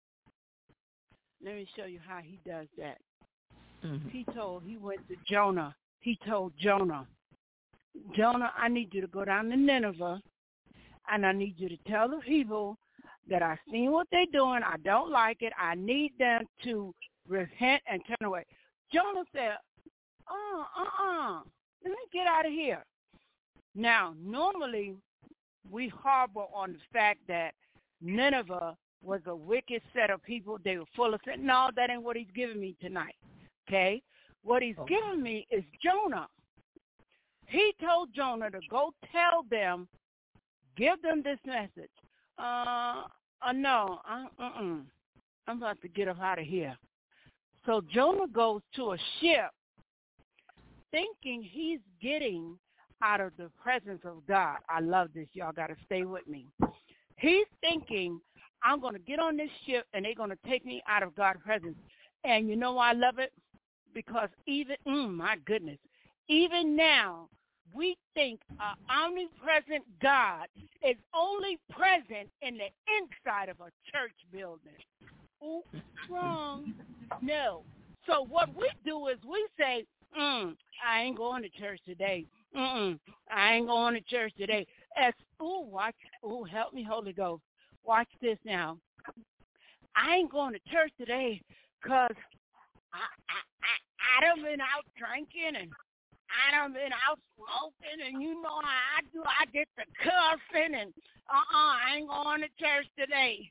Let me show you how he does that. Mm-hmm. He told, he went to Jonah. He told Jonah, Jonah, I need you to go down to Nineveh, and I need you to tell the people that I've seen what they're doing. I don't like it. I need them to repent and turn away. Jonah said, uh, uh-uh, let me get out of here. Now, normally, we harbor on the fact that Nineveh was a wicked set of people. They were full of sin. No, that ain't what he's giving me tonight, okay? What he's okay. giving me is Jonah. He told Jonah to go tell them, give them this message. Uh, uh no, uh, uh-uh. I'm about to get up out of here. So Jonah goes to a ship thinking he's getting out of the presence of God. I love this. Y'all got to stay with me. He's thinking, I'm going to get on this ship, and they're going to take me out of God's presence. And you know why I love it? Because even, mm, my goodness, even now, we think an omnipresent God is only present in the inside of a church building. Ooh, wrong. No. So what we do is we say, mm, I ain't going to church today. Mm-mm, I ain't going to church today. As, ooh, watch, ooh, help me, Holy Ghost. Watch this now. I ain't going to church today because I, I, I, I done been out drinking and I done been out smoking, and you know how I do. I get the cussing, and uh-uh, I ain't going to church today.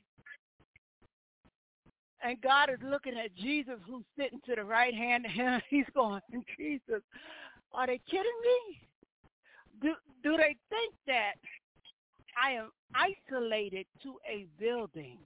And God is looking at Jesus, who's sitting to the right hand of him. He's going, Jesus, are they kidding me? Do, do they think that I am isolated to a building?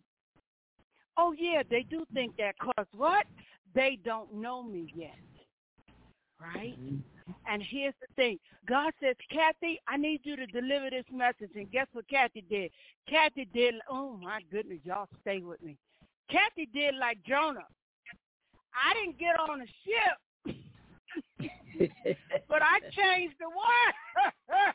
Oh, yeah, they do think that because what? They don't know me yet. right? Mm-hmm. And here's the thing. God says, Kathy, I need you to deliver this message. And guess what Kathy did? Kathy did, oh, my goodness, y'all stay with me. Kathy did like Jonah. I didn't get on a ship, but I changed the word.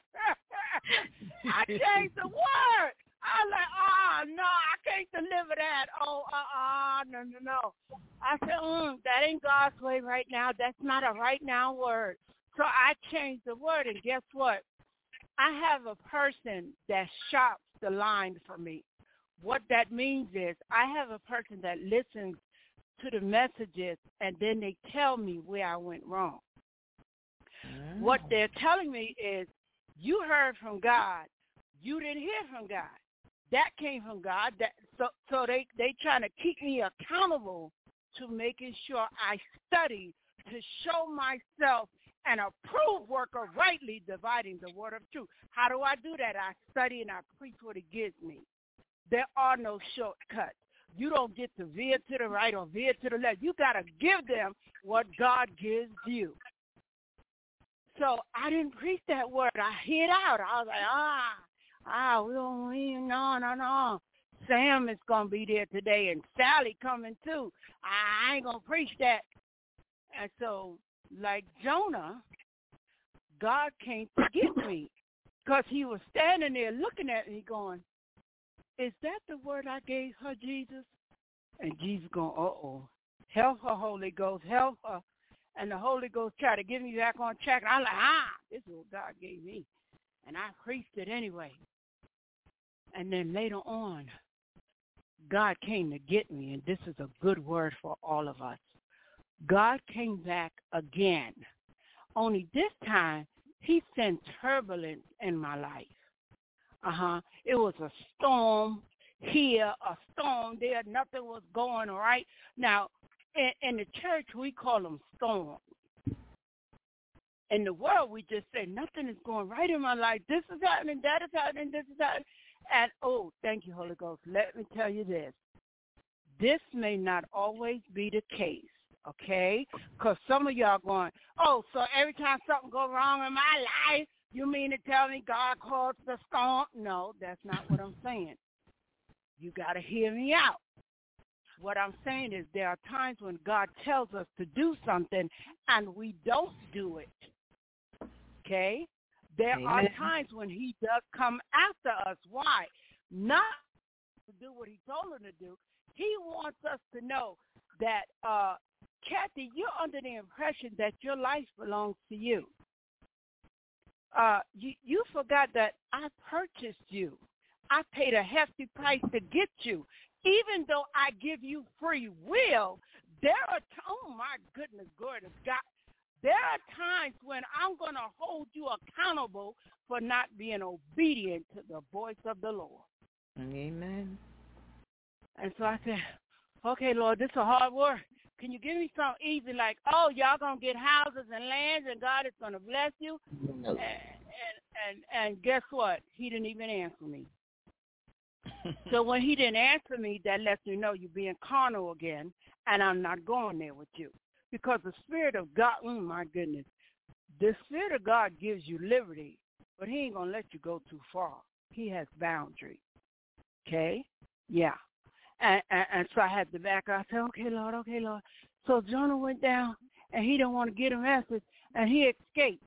I changed the word. I was like, oh, no, I can't deliver that. Oh, uh-uh, no, no, no. I said, mm, that ain't God's way right now. That's not a right now word. So I changed the word, and guess what? I have a person that shops the line for me. What that means is I have a person that listens to the messages, and then they tell me where I went wrong. Oh. What they're telling me is, you heard from God. You didn't hear from God. That came from God. That, so so they, they trying to keep me accountable to making sure I study to show myself an approved worker rightly dividing the word of truth. How do I do that? I study and I preach what it gives me. There are no shortcuts. You don't get to veer to the right or veer to the left. You got to give them what God gives you. So I didn't preach that word. I hid out. I was like, ah, ah, we don't, we, no, no, no. Sam is going to be there today and Sally coming too. I ain't going to preach that. And so, like Jonah, God came to get me because he was standing there looking at me going, is that the word I gave her, Jesus? And Jesus going, uh-oh. Help her, Holy Ghost. Help her. And the Holy Ghost tried to get me back on track. And I'm like, ah, this is what God gave me. And I preached it anyway. And then later on, God came to get me, and this is a good word for all of us. God came back again. Only this time, he sent turbulence in my life. Uh-huh. It was a storm here, a storm there. Nothing was going right. Now, in, in the church, we call them storms. In the world, we just say, nothing is going right in my life. This is happening, that is happening, this is happening. And, oh, thank you, Holy Ghost. Let me tell you this. This may not always be the case, okay? Because some of y'all going, oh, so every time something goes wrong in my life, you mean to tell me God caused the storm? No, that's not what I'm saying. You got to hear me out. What I'm saying is there are times when God tells us to do something and we don't do it, okay? There Amen. Are times when he does come after us. Why? Not to do what he told him to do. He wants us to know that, uh, Kathy, you're under the impression that your life belongs to you. Uh, you, you forgot that I purchased you. I paid a hefty price to get you. Even though I give you free will, there are, t- oh my goodness, goodness, God, there are times when I'm going to hold you accountable for not being obedient to the voice of the Lord. Amen. And so I said, okay, Lord, this is a hard work. Can you give me something easy like, oh, y'all going to get houses and lands and God is going to bless you? No. And, and, and, and guess what? He didn't even answer me. So when he didn't answer me, that lets me know you're being carnal again, and I'm not going there with you. Because the Spirit of God, oh my goodness, the Spirit of God gives you liberty, but he ain't going to let you go too far. He has boundaries. Okay? Yeah. And, and, and so I had to back up. I said, okay, Lord, okay, Lord. So Jonah went down, and he didn't want to get a message, and he escaped.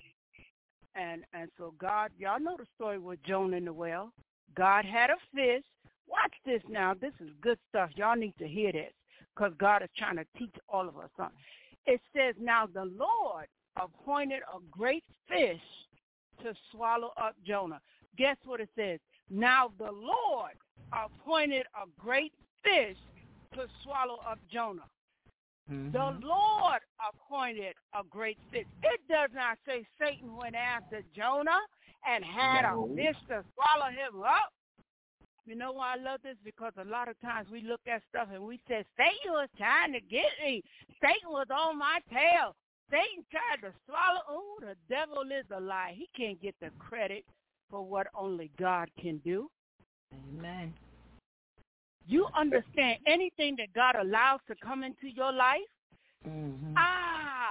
And and so God, y'all know the story with Jonah in the well. God had a fish. Watch this now. This is good stuff. Y'all need to hear this because God is trying to teach all of us something. It says, now the Lord appointed a great fish to swallow up Jonah. Guess what it says? Now the Lord appointed a great fish to swallow up Jonah. Mm-hmm. The Lord appointed a great fish. It does not say Satan went after Jonah and had no. a fish to swallow him up. You know why I love this? Because a lot of times we look at stuff and we say, Satan was trying to get me. Satan was on my tail. Satan tried to swallow. Oh, the devil is a lie. He can't get the credit for what only God can do. Amen. You understand anything that God allows to come into your life? Mm-hmm. Ah,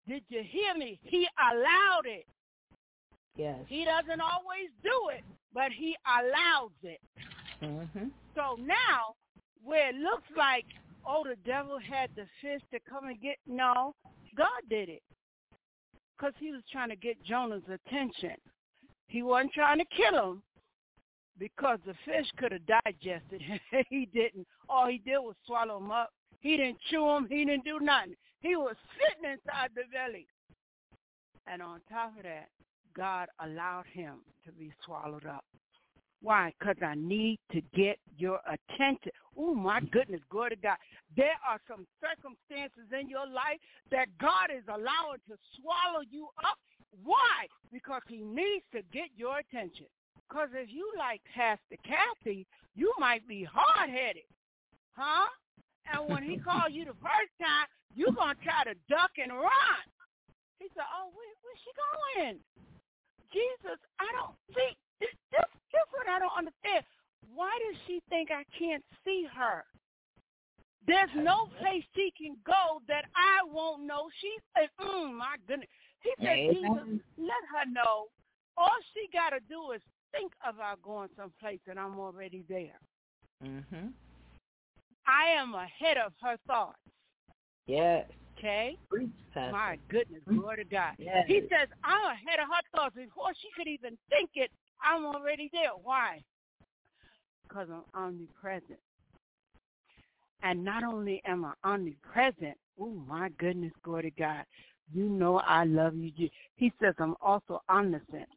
Did you hear me? He allowed it. Yes. He doesn't always do it, but he allows it. Mm-hmm. So now, where it looks like, oh, the devil had the fish to come and get, no, God did it. Because he was trying to get Jonah's attention. He wasn't trying to kill him because the fish could have digested him. He didn't. All he did was swallow him up. He didn't chew him. He didn't do nothing. He was sitting inside the belly. And on top of that, God allowed him to be swallowed up. Why? Because I need to get your attention. Oh, my goodness, glory to God. There are some circumstances in your life that God is allowing to swallow you up. Why? Because he needs to get your attention. Because if you like Pastor Kathy, you might be hard-headed. Huh? And when he called you the first time, you're going to try to duck and run. He said, oh, where, where's she going? Jesus, I don't see. This, this, this what I don't understand. Why does she think I can't see her? There's no place she can go that I won't know. She said, mm, my goodness. He said, Amen. Jesus, let her know. All she got to do is think about going someplace, and I'm already there. Mm-hmm. I am ahead of her thoughts. Yes. Okay? Pastor. My goodness, glory to God. Yes. He says, I'm ahead of her thoughts. Before she could even think it, I'm already there. Why? Because I'm omnipresent. And not only am I omnipresent, oh, my goodness, glory to God. You know I love you. He says I'm also omniscient.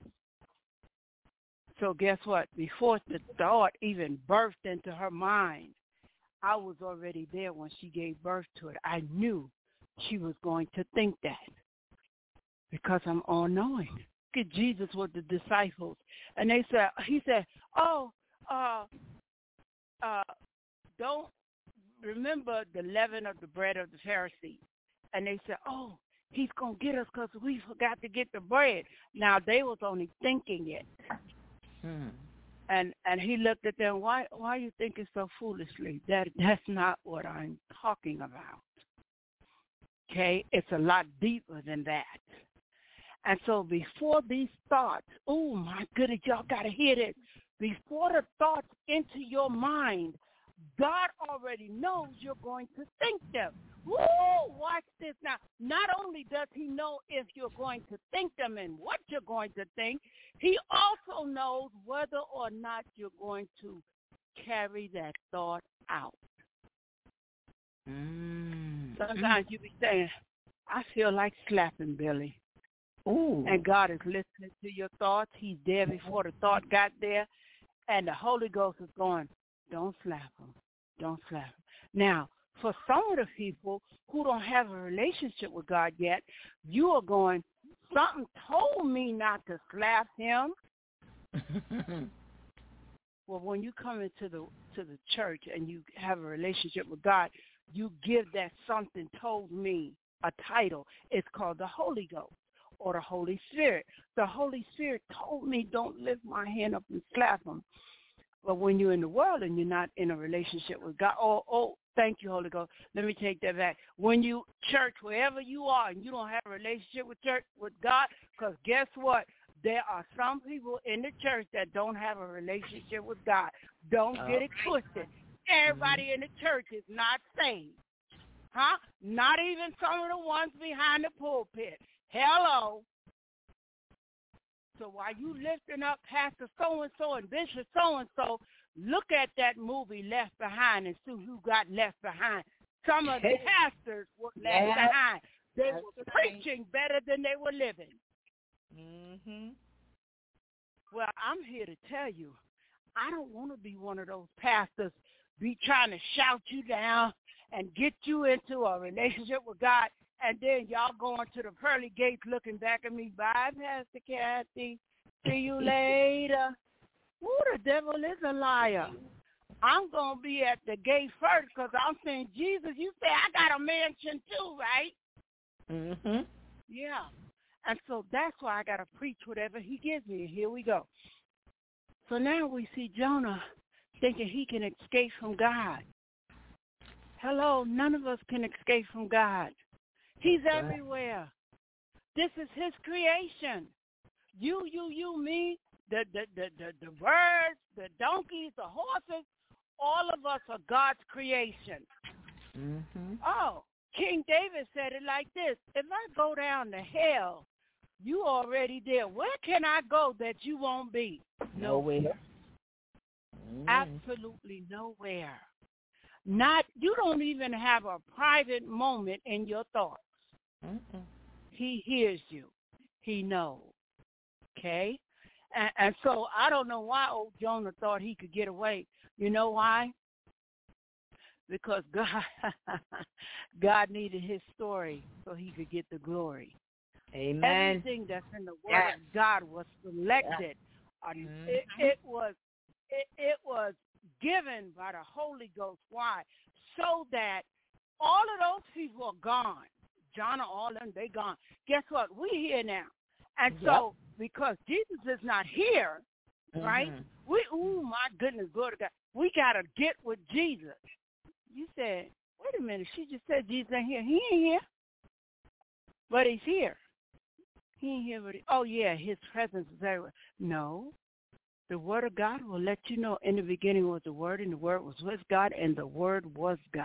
So guess what? Before the thought even birthed into her mind, I was already there when she gave birth to it. I knew she was going to think that because I'm all-knowing. Look at Jesus with the disciples. And they said, he said, oh, uh, uh, don't remember the leaven of the bread of the Pharisees. And they said, oh, he's going to get us because we forgot to get the bread. Now, they was only thinking it. Hmm. And and he looked at them, why why are you thinking so foolishly? That That's not what I'm talking about. Okay? It's a lot deeper than that. And so before these thoughts, oh, my goodness, y'all got to hear this. Before the thoughts enter your mind, God already knows you're going to think them. Woo! Watch this now. Not only does he know if you're going to think them and what you're going to think, he also knows whether or not you're going to carry that thought out. Mm. Sometimes you be saying, I feel like slapping Billy. Ooh. And God is listening to your thoughts. He's there before the thought got there. And the Holy Ghost is going, don't slap him. Don't slap him. Now, for some of the people who don't have a relationship with God yet, you are going, something told me not to slap him. Well, when you come into the to the church and you have a relationship with God, you give that something told me a title. It's called the Holy Ghost or the Holy Spirit. The Holy Spirit told me don't lift my hand up and slap him. But when you're in the world and you're not in a relationship with God, oh, oh, thank you, Holy Ghost. Let me take that back. When you church, wherever you are, and you don't have a relationship with church with God, because guess what? There are some people in the church that don't have a relationship with God. Don't oh. get it twisted. Everybody mm-hmm. in the church is not saved. Huh? Not even some of the ones behind the pulpit. Hello. So while you lifting up Pastor so-and-so and Bishop so-and-so, look at that movie Left Behind and see who got left behind. Some of the pastors were left yeah. behind. They That's were preaching right. better than they were living. Mm-hmm. Well, I'm here to tell you, I don't want to be one of those pastors be trying to shout you down and get you into a relationship with God, and then y'all going to the pearly gates looking back at me, bye, Pastor Kathy, see you later. Ooh, the devil is a liar. I'm going to be at the gate first because I'm saying, Jesus, you say I got a mansion too, right? Mm-hmm. Yeah. And so that's why I got to preach whatever he gives me. Here we go. So now we see Jonah thinking he can escape from God. Hello, none of us can escape from God. He's everywhere. This is his creation. You, you, you, me, the, the, the, the, the birds, the donkeys, the horses, all of us are God's creation. Mm-hmm. Oh, King David said it like this. If I go down to hell, you already there. Where can I go that you won't be? Nowhere. Mm. Absolutely nowhere. Not, you don't even have a private moment in your thoughts. Mm-mm. He hears you. He knows. Okay? And, and so I don't know why old Jonah thought he could get away. You know why? Because God, God needed his story so he could get the glory. Amen. Everything that's in the Word yes. of God was selected. Yes. Mm-hmm. It, it was, it, it was given by the Holy Ghost. Why? So that all of those people are gone. Jonah, all of them, they gone. Guess what? We here now. And yep. so because Jesus is not here, mm-hmm. right? We, ooh, my goodness, glory to God. We got to get with Jesus. You said, wait a minute, she just said Jesus ain't here. He ain't here. But he's here. He ain't here, but he, oh, yeah, his presence is everywhere. No. The Word of God will let you know in the beginning was the Word, and the Word was with God, and the Word was God.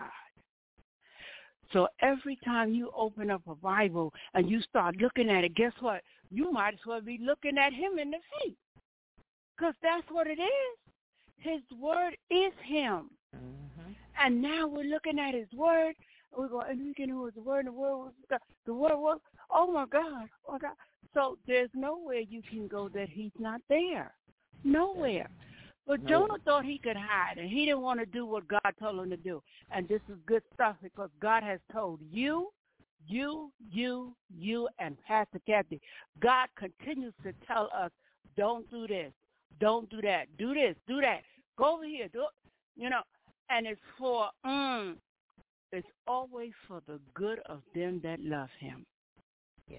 So every time you open up a Bible and you start looking at it, guess what? You might as well be looking at him in the feet, because that's what it is. His Word is him. Mm-hmm. And now we're looking at his Word. We're going, and we can know the Word, and the Word was God. The Word was, oh, my God, oh, my God. So there's nowhere you can go that he's not there. Nowhere. But no. Jonah thought he could hide, and he didn't want to do what God told him to do. And this is good stuff, because God has told you, you, you, you, and Pastor Kathy. God continues to tell us, don't do this, don't do that, do this, do that, go over here, do it, you know. And it's for, mm, it's always for the good of them that love him. Yes.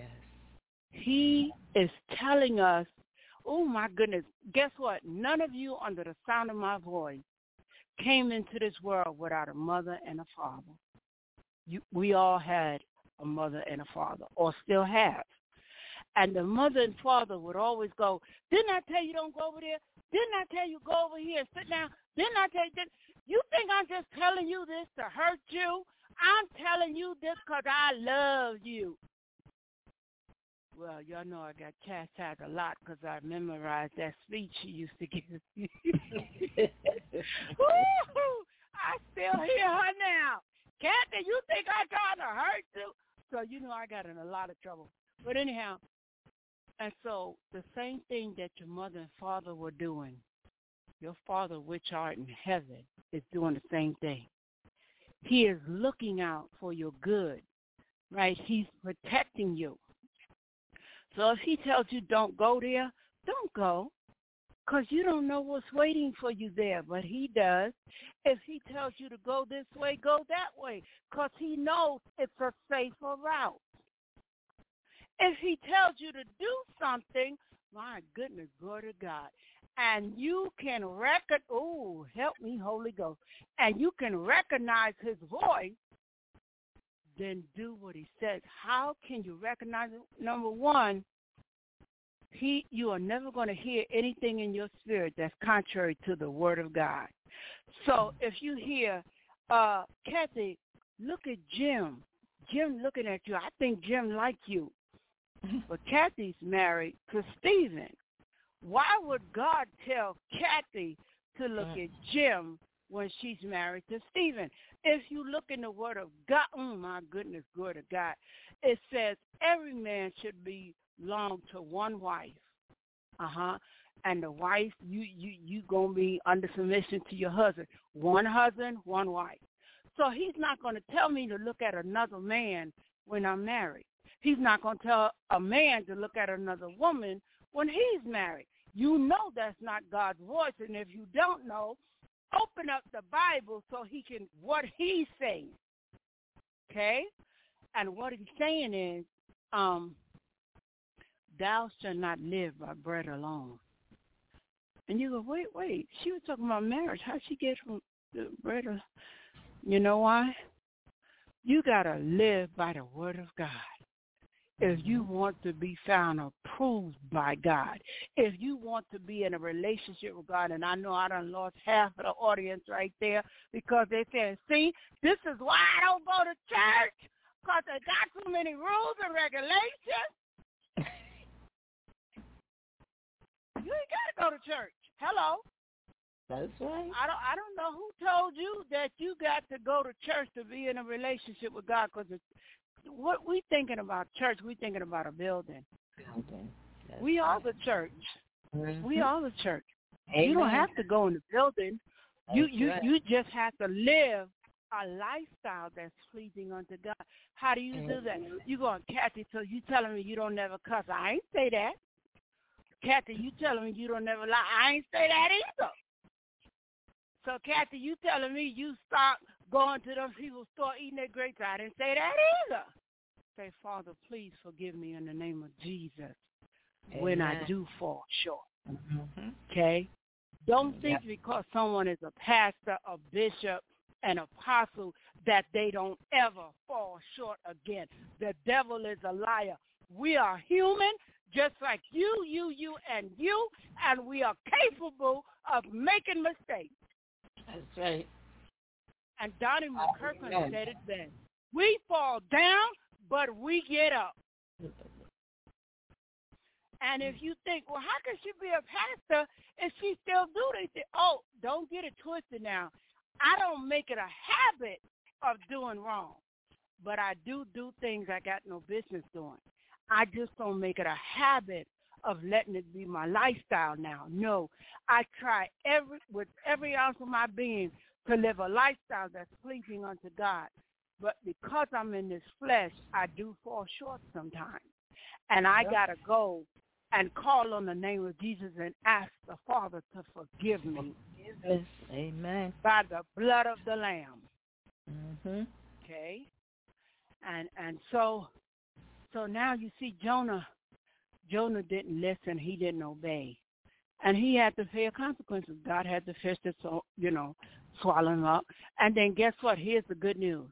He is telling us, oh, my goodness, guess what? None of you under the sound of my voice came into this world without a mother and a father. You, we all had a mother and a father, or still have. And the mother and father would always go, didn't I tell you don't go over there? Didn't I tell you go over here and sit down? Didn't I tell you this? You think I'm just telling you this to hurt you? I'm telling you this because I love you. Well, y'all know I got chastised a lot because I memorized that speech she used to give me. I still hear her now. Kathy, you think I'm trying to hurt you? So you know I got in a lot of trouble. But anyhow, and so the same thing that your mother and father were doing, your Father which art in heaven is doing the same thing. He is looking out for your good, right? He's protecting you. So if he tells you don't go there, don't go, because you don't know what's waiting for you there, but he does. If he tells you to go this way, go that way, because he knows it's a safer route. If he tells you to do something, my goodness, glory to God, and you can record, oh, help me, Holy Ghost, and you can recognize his voice, then do what he says. How can you recognize it? Number one, he, you are never going to hear anything in your spirit that's contrary to the Word of God. So if you hear, uh, Kathy, look at Jim. Jim looking at you. I think Jim likes you. But Kathy's married to Stephen. Why would God tell Kathy to look at Jim when she's married to Stephen? If you look in the Word of God, oh my goodness, glory to God, it says every man should belong to one wife. Uh-huh. And the wife, you you you going to be under submission to your husband. One husband, one wife. So he's not going to tell me to look at another man when I'm married. He's not going to tell a man to look at another woman when he's married. You know that's not God's voice, and if you don't know, open up the Bible so he can, what he's saying, okay? And what he's saying is, um, thou shalt not live by bread alone. And you go, wait, wait, she was talking about marriage. How'd she get from the bread alone? You know why? You got to live by the Word of God. if you want to be found approved by God, if you want to be in a relationship with God, and I know I done lost half of the audience right there because they said, see, this is why I don't go to church, because they got too many rules and regulations. You ain't got to go to church. Hello. That's right. I don't I don't know who told you that you got to go to church to be in a relationship with God, because what we thinking about church, we thinking about a building. Building. That's we right. are the church. Mm-hmm. We are the church. Amen. You don't have to go in the building. That's you you right. you just have to live a lifestyle that's pleasing unto God. How do you mm-hmm. do that? You going, Kathy, so you telling me you don't never cuss. I ain't say that. Kathy, you telling me you don't never lie. I ain't say that either. So, Kathy, you telling me you stop going to them people's store eating their grapes. I didn't say that either. Say, Father, please forgive me in the name of Jesus. Amen. When I do fall short. Mm-hmm. Okay? Don't think yep. because someone is a pastor, a bishop, an apostle that they don't ever fall short again. The devil is a liar. We are human, just like you, you, you, and you, and we are capable of making mistakes. That's right. And Donnie McKirkland oh, said it best. We fall down, but we get up. And if you think, well, how can she be a pastor if she still do this? Oh, don't get it twisted now. I don't make it a habit of doing wrong, but I do do things I got no business doing. I just don't make it a habit of letting it be my lifestyle now. No, I try every with every ounce of my being to live a lifestyle that's pleasing unto God. But because I'm in this flesh, I do fall short sometimes. And I got to go and call on the name of Jesus and ask the Father to forgive me. Yes. Amen. By the blood of the Lamb. Mm-hmm. Okay? And and so so now you see Jonah, Jonah didn't listen. He didn't obey. And he had to pay consequences. God had to fish to, so, you know, swallow him up. And then guess what? Here's the good news.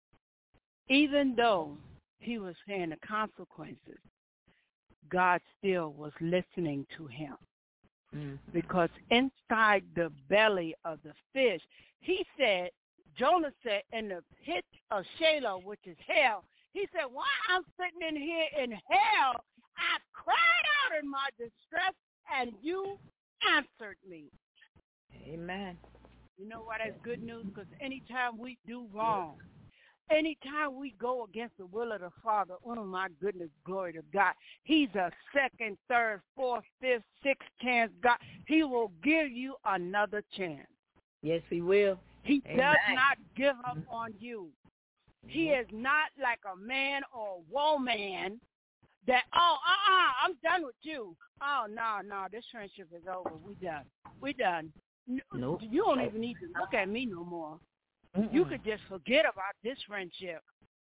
Even though he was paying the consequences, God still was listening to him. Mm-hmm. Because inside the belly of the fish, he said, Jonah said, in the pit of Sheol, which is hell, he said, why I'm sitting in here in hell, I cried out in my distress, and you answered me. Amen. You know why that's good news? Because anytime we do wrong, anytime we go against the will of the Father, oh my goodness, glory to God. He's a second, third, fourth, fifth, sixth chance God. He will give you another chance. Yes, he will. He Amen. does not give up on you. He is not like a man or a woman that, oh, uh-uh, I'm done with you. Oh, no, no, this friendship is over. We done. We done. Nope. You don't even need to look at me no more. Mm-mm. You could just forget about this friendship.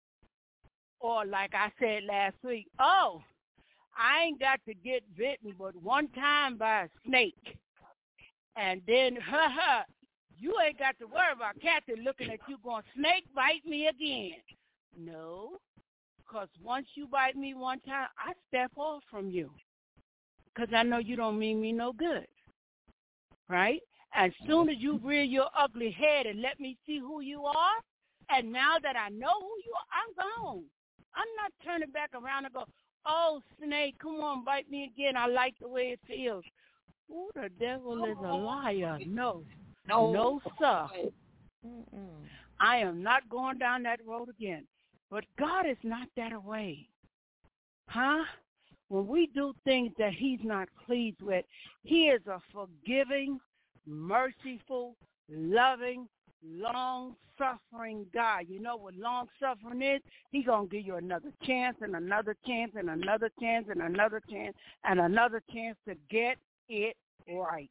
Or like I said last week, oh, I ain't got to get bitten but one time by a snake. And then, ha ha, you ain't got to worry about Kathy looking at you going, snake bite me again. No, because once you bite me one time, I step off from you because I know you don't mean me no good, right? As soon as you rear your ugly head and let me see who you are, and now that I know who you are, I'm gone. I'm not turning back around and go, oh, snake, come on, bite me again. I like the way it feels. Oh, the devil is a liar. No. No, no sir. Mm-mm. I am not going down that road again. But God is not that way. Huh? When we do things that he's not pleased with, he is a forgiving, merciful, loving, long-suffering God. You know what long-suffering is? He's going to give you another chance and another chance and another chance and another chance and another chance to get it right.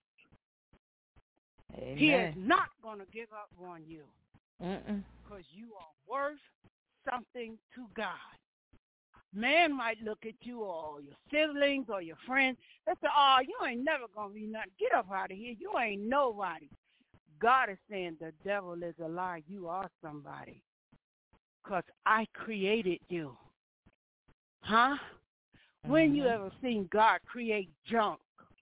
Amen. He is not going to give up on you because you are worth something to God. Man might look at you or your siblings or your friends and say, oh, you ain't never going to be nothing. Get up out of here. You ain't nobody. God is saying the devil is a lie. You are somebody because I created you. Huh? When you ever seen God create junk?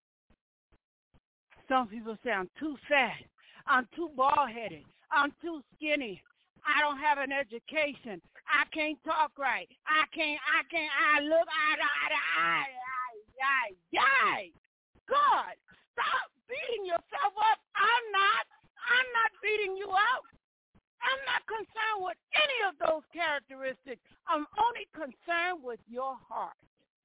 Some people say, I'm too fat. I'm too bald-headed. I'm too skinny. I don't have an education. I can't talk right. I can't, I can't, I look, I, I, I, I, I, I. God, stop beating yourself up. I'm not, I'm not beating you up. I'm not concerned with any of those characteristics. I'm only concerned with your heart.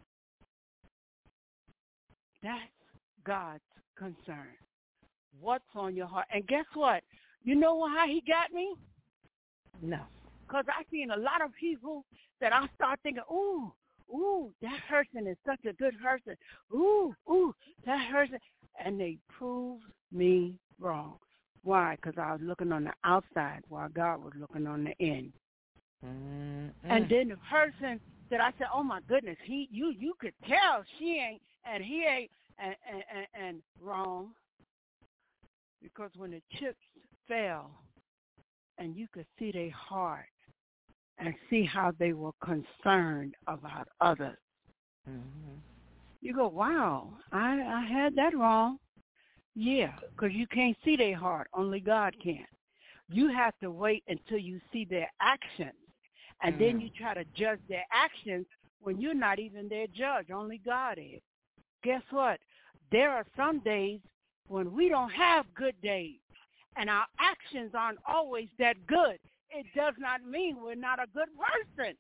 That's God's concern. What's on your heart? And guess what? You know how he got me? No. Because I've seen a lot of people that I start thinking, ooh, ooh, that person is such a good person. Ooh, ooh, that person. And they prove me wrong. Why? Because I was looking on the outside while God was looking on the end. Mm-mm. And then the person that I said, oh, my goodness, he, you, you could tell she ain't and he ain't and, and, and, and wrong. Because when the chips fell and you could see their heart and see how they were concerned about others, mm-hmm. you go, wow, I, I had that wrong. Yeah, because you can't see their heart. Only God can. You have to wait until you see their actions, and mm. then you try to judge their actions when you're not even their judge. Only God is. Guess what? There are some days when we don't have good days, and our actions aren't always that good. It does not mean we're not a good person.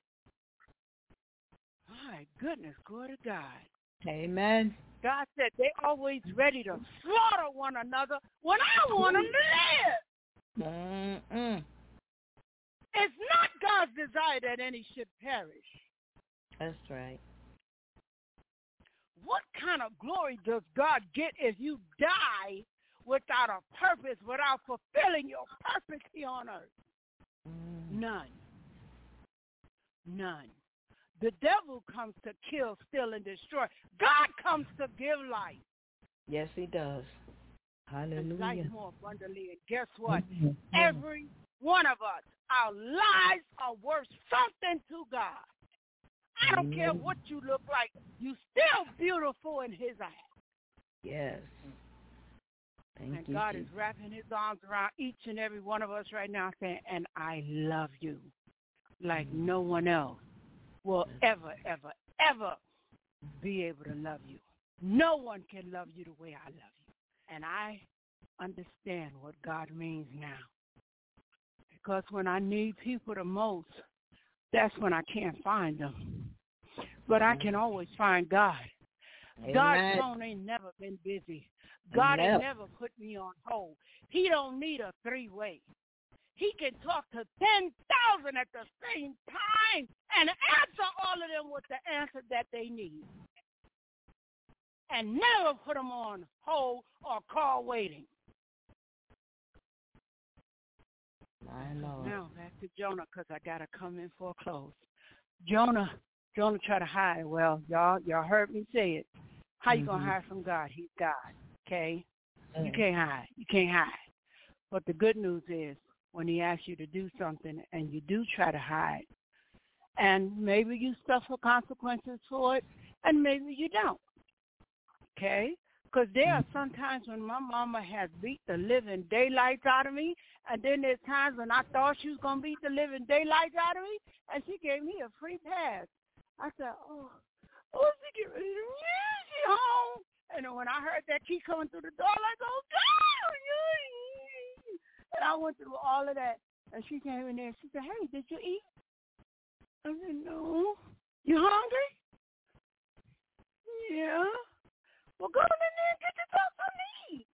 My goodness, glory to God. Amen. God said they're always ready to slaughter one another when I want them to live. Mm-mm. It's not God's desire that any should perish. That's right. What kind of glory does God get if you die without a purpose, without fulfilling your purpose here on earth? Mm. None. None. The devil comes to kill, steal, and destroy. God comes to give life. Yes, he does. Hallelujah. And life more abundantly. And guess what? Mm-hmm. Every one of us, our lives are worth something to God. I don't mm-hmm. care what you look like. You're still beautiful in his eyes. Yes. Thank and you, God Jesus. is wrapping his arms around each and every one of us right now saying, and I love you like mm-hmm. no one else will ever, ever, ever be able to love you. No one can love you the way I love you. And I understand what God means now. Because when I need people the most, that's when I can't find them. But I can always find God. Amen. God's phone ain't never been busy. God never. ain't never put me on hold. He don't need a three-way. He can talk to ten thousand at the same time and answer all of them with the answer that they need. And never put them on hold or call waiting. I know. Now back to Jonah because I got to come in for a close. Jonah, Jonah tried to hide. Well, y'all, y'all heard me say it. How you mm-hmm. going to hide from God? He's God, okay? Mm. You can't hide. You can't hide. But the good news is, when he asks you to do something and you do try to hide, and maybe you suffer consequences for it, and maybe you don't, okay? Because there are some times when my mama has beat the living daylights out of me, and then there's times when I thought she was going to beat the living daylights out of me, and she gave me a free pass. I said, oh, oh, she get ready to she home. And then when I heard that key coming through the door, like, oh, God, and I went through all of that, and she came in there and she said, hey, did you eat? I said, no. You hungry? Yeah. Well, go in there and get yourself something to eat.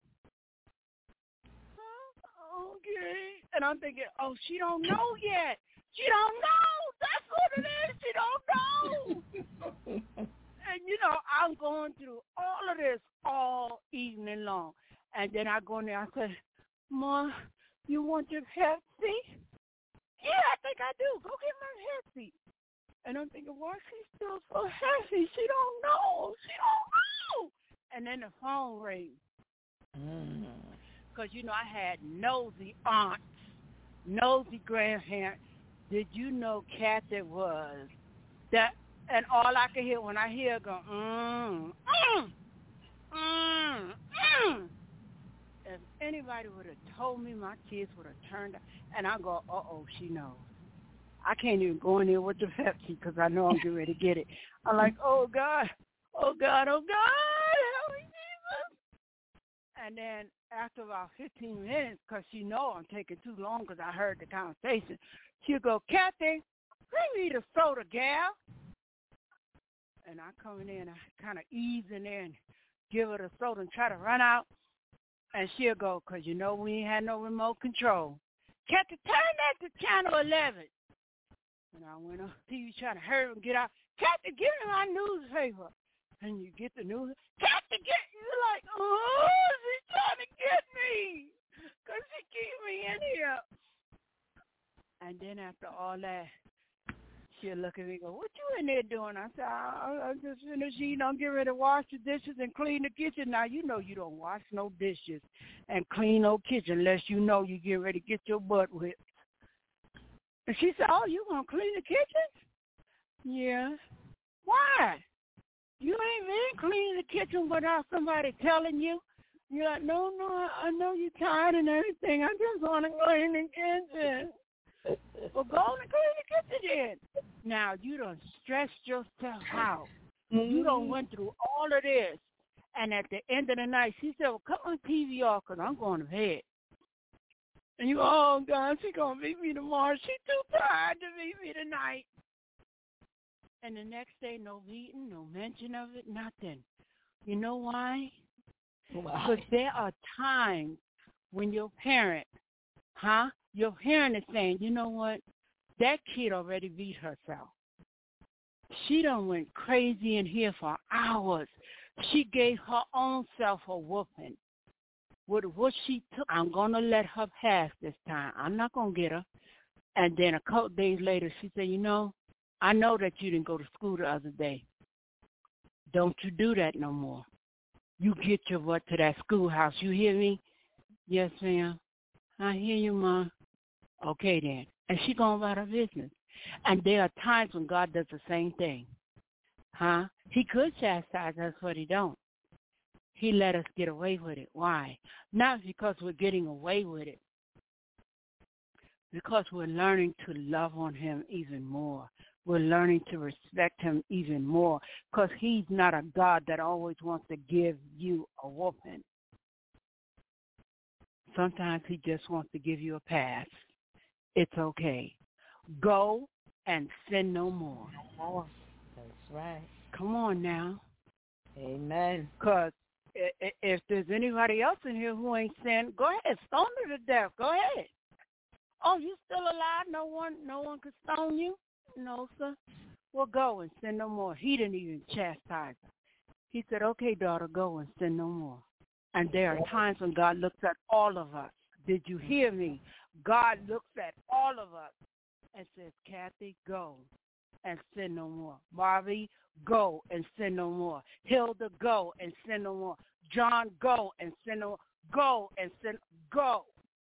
Huh? Okay. And I'm thinking, oh, she don't know yet. She don't know. That's what it is. She don't know. And, you know, I'm going through all of this all evening long. And then I go in there, I said, Ma, you want your Pepsi? Yeah, I think I do. Go get my Pepsi. And I'm thinking, why is she still so heavy? She don't know. She don't know. And then the phone rings. Because, mm. you know, I had nosy aunts, nosy grandparents. Did you know Kathy was that And all I could hear when I hear her go, mm, mm, mm, mm. If anybody would have told me, my kids would have turned out. And I go, uh-oh, she knows. I can't even go in there with the Pepsi because I know I'm getting ready to get it. I'm like, oh, God, oh, God, oh, God, help me, Jesus. And then after about fifteen minutes, because she know I'm taking too long because I heard the conversation, she'll go, Kathy, bring me the soda, gal. And I come in there and I kind of ease in there and give her the soda and try to run out. And she'll go, because you know we ain't had no remote control. Kathy, turn that to channel eleven. And I went on T V trying to hurry and get out. Kathy, give me my newspaper. And you get the news. Kathy, get, you're like, oh, she's trying to get me. Because she keep me in here. And then after all that, she'll look at me and go, what you in there doing? I said, I, I just finished eating. I'm getting ready to wash the dishes and clean the kitchen. Now, you know you don't wash no dishes and clean no kitchen unless you know you get ready to get your butt whipped. And she said, oh, you going to clean the kitchen? Yeah. Why? You ain't been cleaning the kitchen without somebody telling you. You're like, no, no, I know you're tired and everything. I just want to clean the kitchen. Well, go on and clean the kitchen then. Now, you done stressed yourself out. Mm-hmm. You done went through all of this. And at the end of the night, she said, well, cut my T V off because I'm going to bed. And you, oh, God, she going to beat me tomorrow. She too tired to beat me tonight. And the next day, no beating, no mention of it, nothing. You know why? Why? Because there are times when your parent, huh, your parent is saying, you know what, that kid already beat herself. She done went crazy in here for hours. She gave her own self a whooping. With what she took, I'm going to let her pass this time. I'm not going to get her. And then a couple days later, she said, you know, I know that you didn't go to school the other day. Don't you do that no more. You get your butt to that schoolhouse. You hear me? Yes, ma'am. I hear you, Mom. Okay, then. And she going about her business. And there are times when God does the same thing. Huh? He could chastise us, but he don't. He let us get away with it. Why? Not because we're getting away with it. Because we're learning to love on him even more. We're learning to respect him even more because he's not a God that always wants to give you a whooping. Sometimes he just wants to give you a pass. It's okay. Go and sin no more. That's right. Come on now. Amen. Because if there's anybody else in here who ain't sinned, go ahead. Stone her to death. Go ahead. Oh, you still alive? No one, no one could stone you? No, sir. Well, go and sin no more. He didn't even chastise her. He said, okay, daughter, go and sin no more. And there are times when God looks at all of us. Did you hear me? God looks at all of us and says, Kathy, go and sin no more. Barbie, go and sin no more. Hilda, go and sin no more. John, go and sin no more. Go and sin. Go.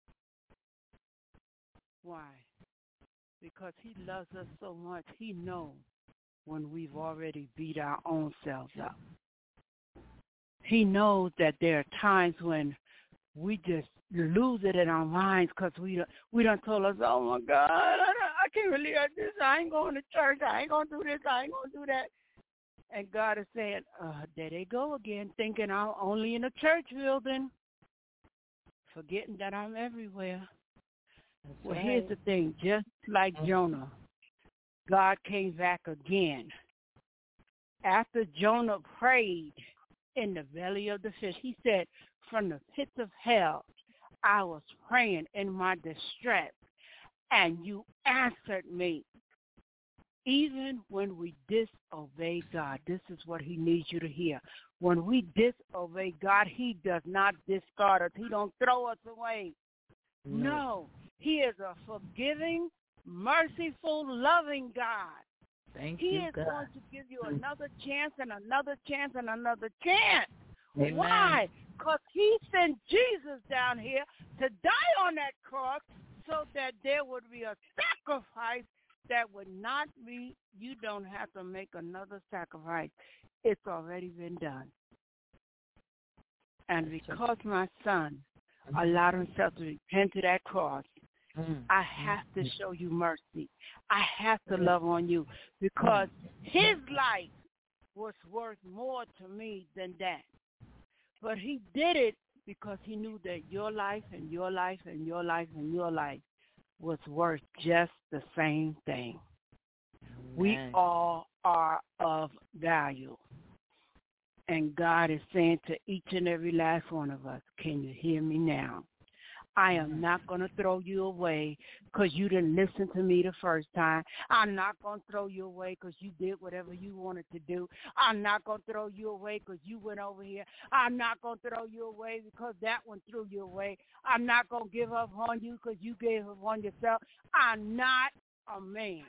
Why? Because he loves us so much, he knows when we've already beat our own selves up. He knows that there are times when we just lose it in our minds because we done, we done told us, oh, my God, I, I can't really do this. I ain't going to church. I ain't going to do this. I ain't going to do that. And God is saying, uh, there they go again, thinking I'm only in a church building, forgetting that I'm everywhere. That's well, right. Here's the thing. Just like Jonah, God came back again. After Jonah prayed in the belly of the fish, he said, from the pits of hell, I was praying in my distress, and you answered me. Even when we disobey God, this is what he needs you to hear. When we disobey God, he does not discard us. He don't throw us away. No. no. He is a forgiving, merciful, loving God. Thank he you, is God. going to give you another chance and another chance and another chance. Amen. Why? Because he sent Jesus down here to die on that cross so that there would be a sacrifice that would not be, you don't have to make another sacrifice. It's already been done. And because my son allowed himself to repent to that cross, mm. I have to show you mercy. I have to love on you because his life was worth more to me than that. But he did it because he knew that your life and your life and your life and your life was worth just the same thing. Amen. We all are of value. And God is saying to each and every last one of us, can you hear me now? I am not going to throw you away because you didn't listen to me the first time. I'm not going to throw you away because you did whatever you wanted to do. I'm not going to throw you away because you went over here. I'm not going to throw you away because that one threw you away. I'm not going to give up on you because you gave up on yourself. I'm not a man.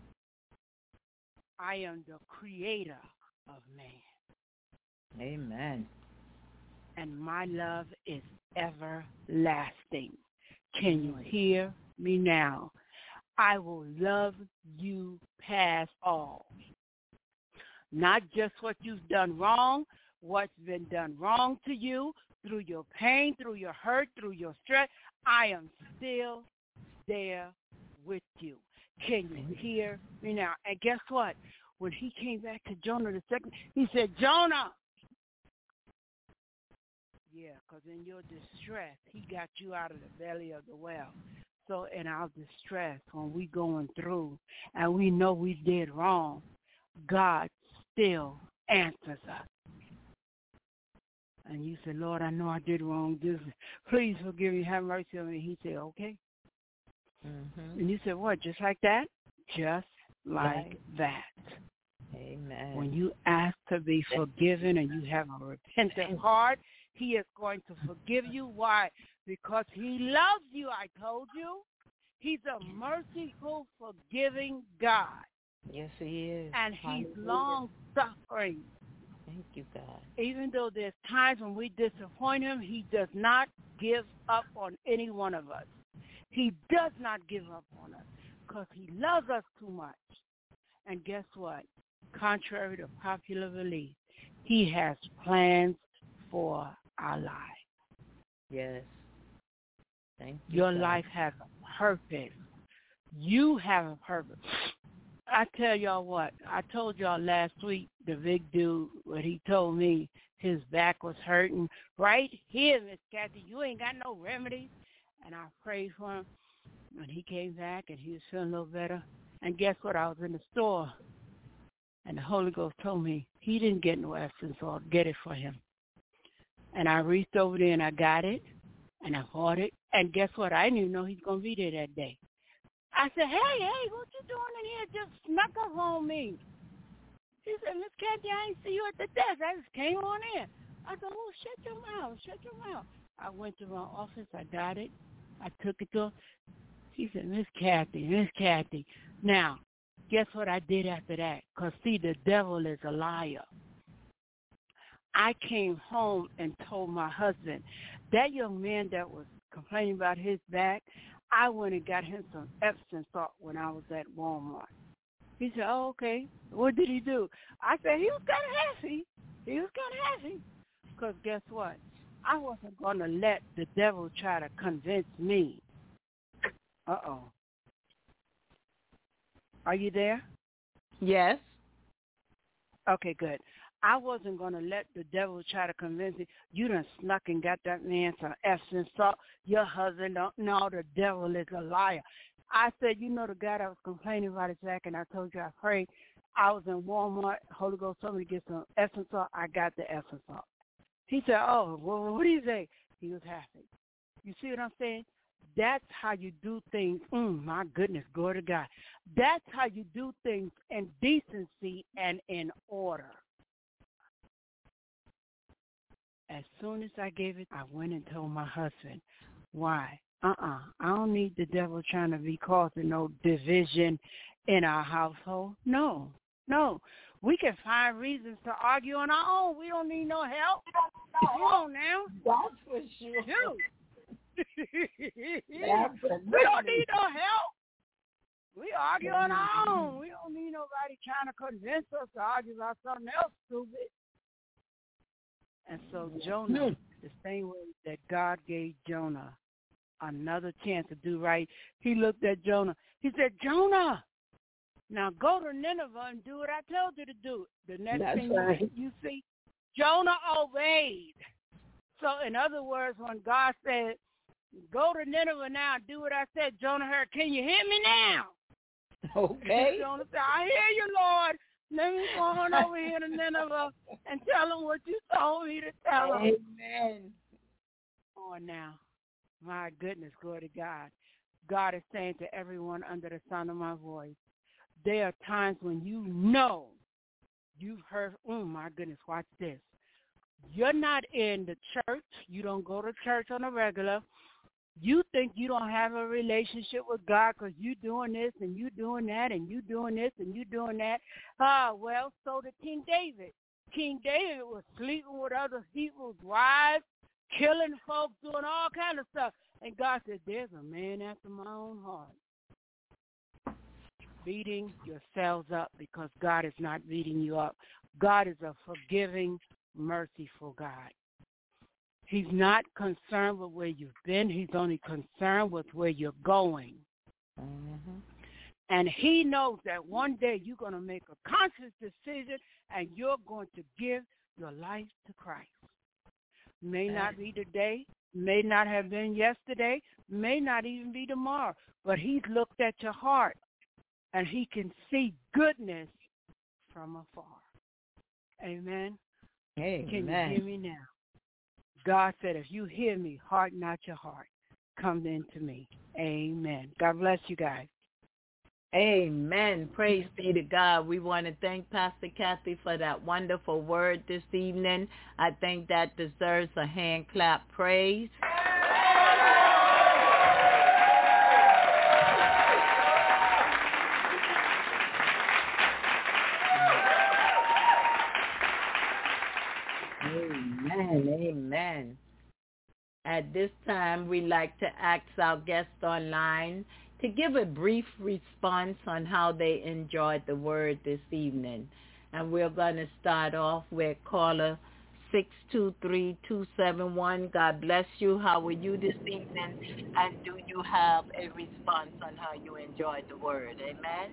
I am the creator of man. Amen. And my love is everlasting. Can you hear me now? I will love you past all. Not just what you've done wrong, what's been done wrong to you, through your pain, through your hurt, through your stress. I am still there with you. Can you hear me now? And guess what? When he came back to Jonah the second, he said, Jonah. Yeah, because in your distress, he got you out of the belly of the well. So in our distress, when we going through and we know we did wrong, God still answers us. And you say, Lord, I know I did wrong. This, please forgive me. Have mercy on me. He said, okay. Mm-hmm. And you said, what, just like that? Just like right. that. Amen. When you ask to be forgiven and you have a repentant heart, he is going to forgive you. Why? Because he loves you, I told you. He's a merciful, forgiving God. Yes, he is. And he's long-suffering. Thank you, God. Even though there's times when we disappoint him, he does not give up on any one of us. He does not give up on us because he loves us too much. And guess what? Contrary to popular belief, he has plans for our lives. Yes. Thank you. Your God. life has a purpose. You have a purpose. I tell y'all what, I told y'all last week, the big dude, what he told me, his back was hurting. Right here, Miss Kathy, you ain't got no remedy. And I prayed for him. And he came back and he was feeling a little better. And guess what? I was in the store. And the Holy Ghost told me he didn't get no Epsom salt. Get it for him. And I reached over there and I got it. And I bought it. And guess what? I didn't even know he's going to be there that day. I said, hey, hey, what you doing in here? Just snuck up on me. He said, Miss Kathy, I ain't see you at the desk. I just came on in. I said, oh, shut your mouth. Shut your mouth. I went to my office. I got it. I took it to him. He said, Miss Kathy, Miss Kathy. Now, guess what I did after that? Because, see, the devil is a liar. I came home and told my husband, that young man that was complaining about his back, I went and got him some Epsom salt when I was at Walmart. He said, oh, okay. What did he do? I said, he was kind of happy. He was kind of happy. Because guess what? I wasn't going to let the devil try to convince me. Uh-oh. Are you there? Yes. Okay, good. I wasn't going to let the devil try to convince me. You done snuck and got that man some Epsom salt. Your husband don't know the devil is a liar. I said, you know the guy that was complaining about his back, and I told you I prayed. I was in Walmart. Holy Ghost told me to get some Epsom salt. I got the Epsom salt. He said, oh, well, what do you say? He was happy. You see what I'm saying? That's how you do things. Mm, my goodness, glory to God. That's how you do things in decency and in order. As soon as I gave it, I went and told my husband. Why? Uh-uh. I don't need the devil trying to be causing no division in our household. No, no. We can find reasons to argue on our own. We don't need no help. Come on now. That's for sure. we don't need no help. We argue on our own. We don't need nobody trying to convince us to argue about something else stupid. And so Jonah, the same way that God gave Jonah another chance to do right, he looked at Jonah. He said, Jonah, now go to Nineveh and do what I told you to do. The next That's thing right. you see, Jonah obeyed. So in other words, when God said, go to Nineveh now and do what I said, Jonah heard, can you hear me now? Okay. Jonah said, I hear you, Lord. Let me go on over here to Nineveh and tell them what you told me to tell them. Amen. On now. My goodness, glory to God. God is saying to everyone under the sound of my voice, there are times when you know you've heard, oh, my goodness, watch this. You're not in the church. You don't go to church on a regular. You think you don't have a relationship with God because you doing this and you doing that and you doing this and you doing that. Ah, well, so did King David. King David was sleeping with other people's wives, killing folks, doing all kind of stuff. And God said, there's a man after my own heart. Beating yourselves up because God is not beating you up. God is a forgiving, merciful God. He's not concerned with where you've been. He's only concerned with where you're going. Mm-hmm. And he knows that one day you're going to make a conscious decision and you're going to give your life to Christ. May not be today, may not have been yesterday, may not even be tomorrow, but he's looked at your heart and he can see goodness from afar. Amen. Amen. Can you hear me now? God said, if you hear me, harden not your heart. Come into me. Amen. God bless you guys. Amen. Praise be to God. We want to thank Pastor Kathy for that wonderful word this evening. I think that deserves a hand clap praise. Amen. Amen. At this time, we'd like to ask our guests online to give a brief response on how they enjoyed the word this evening. And we're going to start off with caller six two three, two seven one. God bless you. How are you this evening? And do you have a response on how you enjoyed the word? Amen?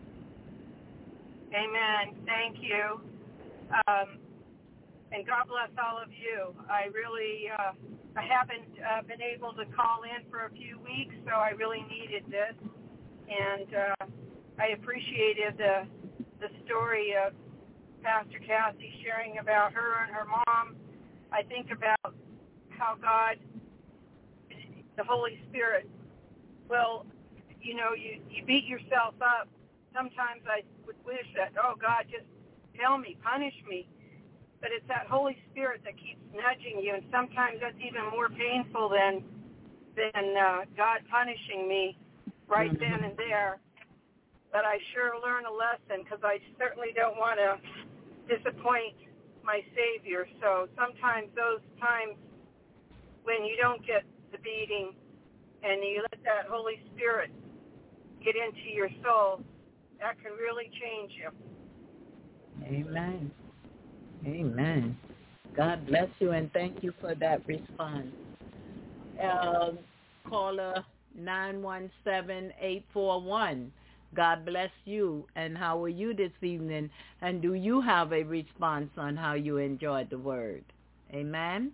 Amen. Thank you. Um, and God bless all of you. I really... Uh, I haven't uh, been able to call in for a few weeks, so I really needed this. And uh, I appreciated the the story of Pastor Cassie sharing about her and her mom. I think about how God, the Holy Spirit, will, you know, you, you beat yourself up. Sometimes I would wish that, oh, God, just tell me, punish me. But it's that Holy Spirit that keeps nudging you, and sometimes that's even more painful than than uh, God punishing me right mm-hmm. then and there. But I sure learn a lesson because I certainly don't want to disappoint my Savior. So sometimes those times when you don't get the beating and you let that Holy Spirit get into your soul, that can really change you. Amen. Amen. God bless you and thank you for that response. Um, caller nine one seven, eight four one. God bless you. And how are you this evening? And do you have a response on how you enjoyed the word? Amen.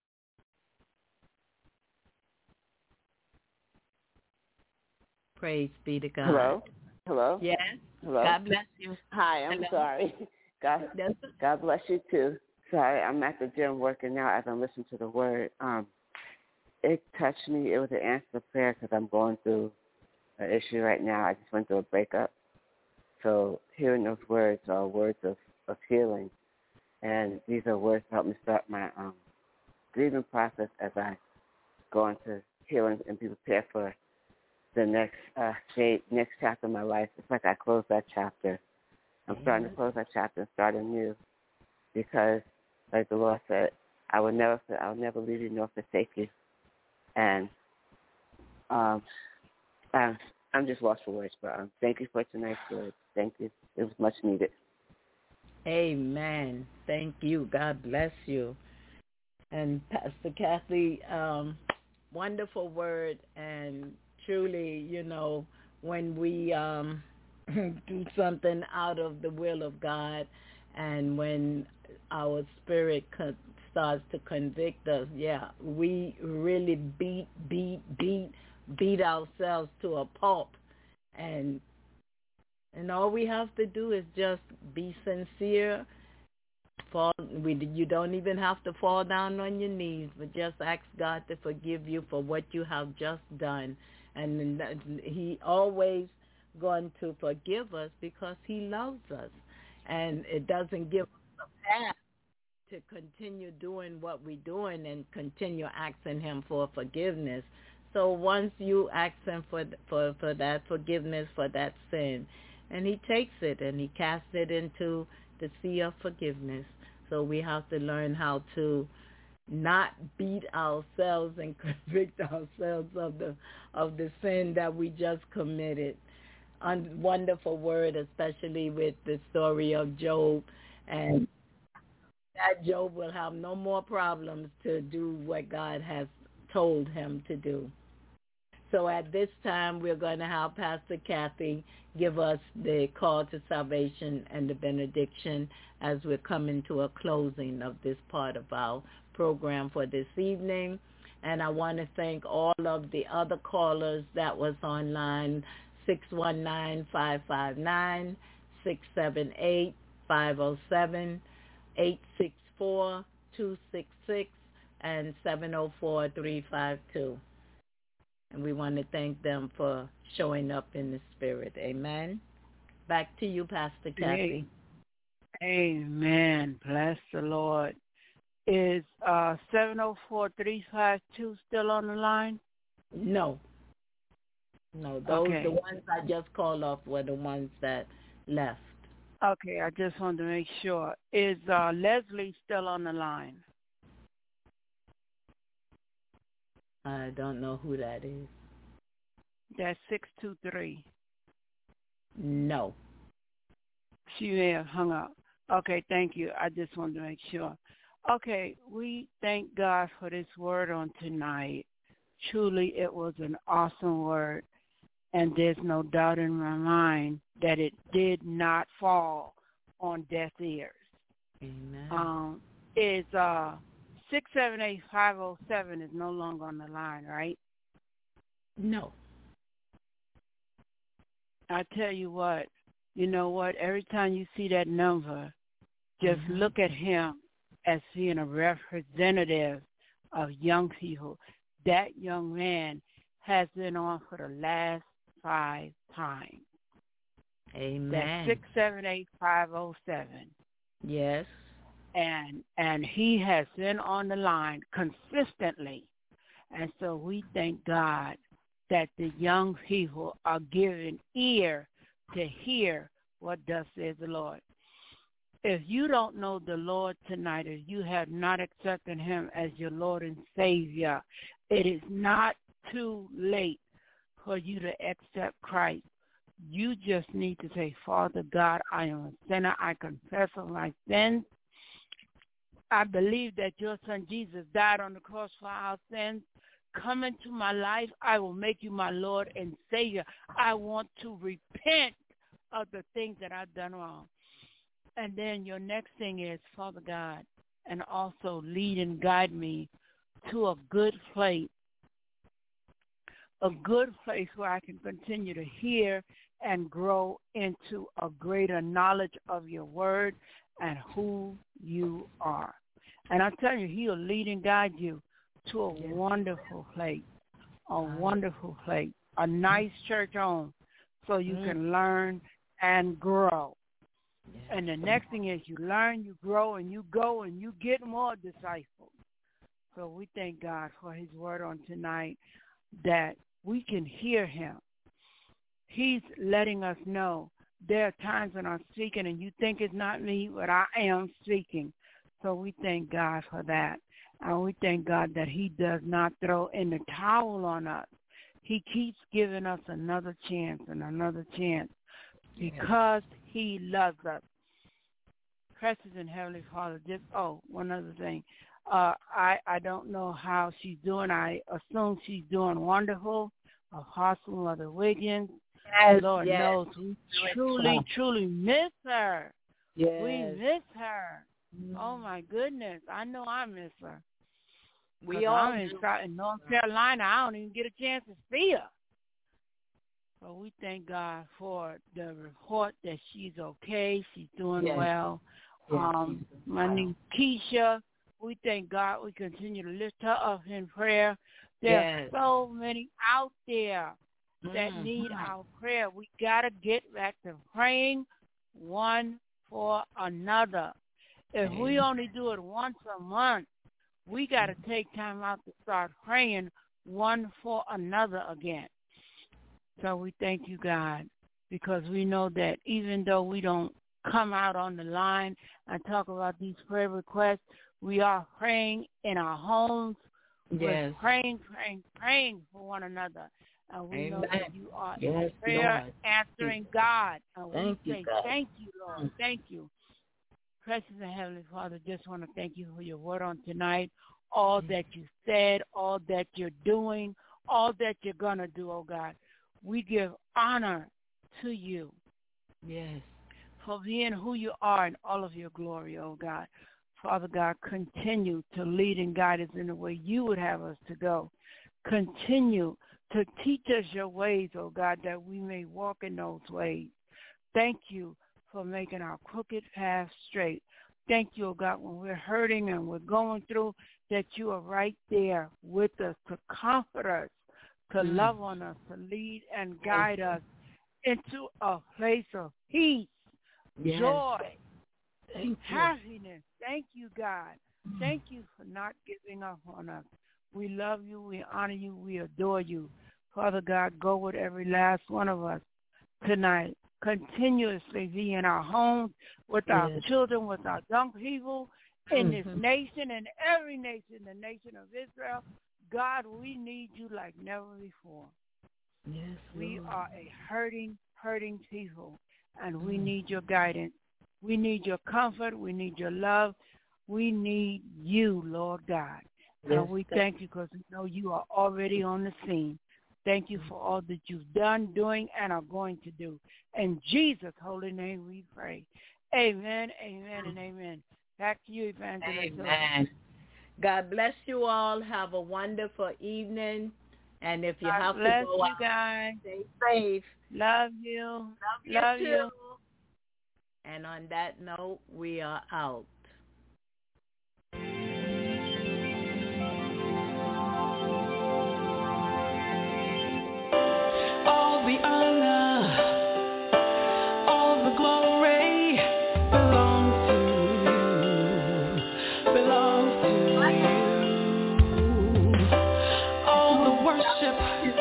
Praise be to God. Hello? Hello? Yes. Hello? God bless you. Hi, I'm Hello. sorry. God, God bless you too. Sorry, I'm at the gym working now as I'm listening to the word. Um, it touched me. It was an answer to prayer because I'm going through an issue right now. I just went through a breakup. So hearing those words are words of, of healing. And these are words to help me start my um, grieving process as I go into healing and be prepared for the next uh, stage, next chapter of my life. It's like I close that chapter. I'm starting to close that chapter and start anew because, like the Lord said, I will never, I will never leave you nor forsake you. And um, I'm, I'm just lost for words, but um, thank you for tonight's word. Thank you. It was much needed. Amen. Thank you. God bless you. And Pastor Kathy, um, wonderful word. And truly, you know, when we um, do something out of the will of God, and when our spirit co- starts to convict us, yeah, we really beat, beat, beat, beat ourselves to a pulp. And and all we have to do is just be sincere. Fall, we, you don't even have to fall down on your knees, but just ask God to forgive you for what you have just done. And he always going to forgive us because he loves us. And it doesn't give us a path to continue doing what we're doing and continue asking him for forgiveness. So once you ask him for, for, for that forgiveness for that sin, and he takes it and he casts it into the sea of forgiveness. So we have to learn how to not beat ourselves and convict ourselves of the of the sin that we just committed. Un- wonderful word, especially with the story of Job, and that Job will have no more problems to do what God has told him to do. So at this time, we're going to have Pastor Kathy give us the call to salvation and the benediction as we're coming to a closing of this part of our program for this evening. And I want to thank all of the other callers that was online, six one nine, five five nine, six seven eight, five zero seven, eight six four, two six six, and seven zero four, three five two. And we want to thank them for showing up in the spirit. Amen. Back to you, Pastor Kathy. Amen. Bless the Lord. Is uh, seven zero four, three five two still on the line? No. No, those okay. the ones I just called off were the ones that left. Okay, I just wanted to make sure. Is uh, Leslie still on the line? I don't know who that is. That's six two three. No. She may have hung up. Okay, thank you. I just wanted to make sure. Okay, we thank God for this word on tonight. Truly, it was an awesome word, and there's no doubt in my mind that it did not fall on deaf ears. Amen. Um, is uh. six seven eight, five zero seven is no longer on the line, right? No. I tell you what, you know what, every time you see that number, just mm-hmm. look at him as being a representative of young people. That young man has been on for the last five times. Amen. That's six seven eight, five zero seven. Yes. And and he has been on the line consistently. And so we thank God that the young people are given ear to hear what thus says the Lord. If you don't know the Lord tonight, if you have not accepted him as your Lord and Savior, it is not too late for you to accept Christ. You just need to say, Father God, I am a sinner. I confess of my sins. I believe that your son Jesus died on the cross for our sins. Come into my life. I will make you my Lord and Savior. I want to repent of the things that I've done wrong. And then your next thing is, Father God, and also lead and guide me to a good place, a good place where I can continue to hear and grow into a greater knowledge of your word and who you are. And I tell you, he'll lead and guide you to a yes. wonderful place, a wonderful place, a nice church home so you mm. can learn and grow. Yes. And the next thing is you learn, you grow, and you go, and you get more disciples. So we thank God for his word on tonight that we can hear him. He's letting us know there are times when I'm speaking and you think it's not me, but I am speaking. So we thank God for that. And we thank God that he does not throw in the towel on us. He keeps giving us another chance and another chance because he loves us. Precious and Heavenly Father, just, oh, one other thing. Uh, I, I don't know how she's doing. I assume she's doing wonderful. Apostle Mother Wiggins. Yes, Lord yes. knows we truly, truly miss her. Yes. We miss her. Mm. Oh, my goodness. I know I miss her. We all I'm in, in North Carolina. I don't even get a chance to see her. So we thank God for the report that she's okay. She's doing yes. well. Yes. Um, my niece Keisha, we thank God. We continue to lift her up in prayer. There's yes. so many out there that mm. need our prayer. We got to get back to praying one for another. If mm. we only do it once a month, we got to take time out to start praying one for another again. So we thank you, God, because we know that even though we don't come out on the line and talk about these prayer requests, we are praying in our homes. Yes. We're praying, praying, praying for one another. And we Amen. know that you are yes, a prayer Lord. answering God. And thank we you, say, God. thank you, Lord. Thank you. Precious and Heavenly Father, just want to thank you for your word on tonight, all that you said, all that you're doing, all that you're going to do, oh God. We give honor to you. Yes. For being who you are in all of your glory, oh God. Father God, continue to lead and guide us in the way you would have us to go. Continue to teach us your ways, oh God, that we may walk in those ways. Thank you for making our crooked path straight. Thank you, oh God, when we're hurting and we're going through, that you are right there with us to comfort us, to mm. love on us, to lead and guide us into a place of peace, yes. joy, Thank happiness. You. Thank you, God. Mm. Thank you for not giving up on us. We love you. We honor you. We adore you. Father God, go with every last one of us tonight. Continuously be in our homes, with yes. our children, with our young people, in mm-hmm. this nation and every nation, the nation of Israel. God, we need you like never before. Yes, we Lord. are a hurting, hurting people, and we mm. need your guidance. We need your comfort. We need your love. We need you, Lord God. Yes, and we thank you because we know you are already on the scene. Thank you for all that you've done, doing, and are going to do. In Jesus' holy name we pray. Amen, amen, and amen. Back to you, Evangelist. Amen. God bless you all. Have a wonderful evening. And if you God have bless to go you out, guys. stay safe. Love you. Love you Love too. you. And on that note, we are out. All the honor, all the glory belongs to you, belongs to you. All the worship,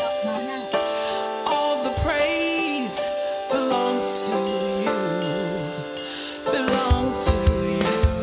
all the praise belongs to you, belongs to you.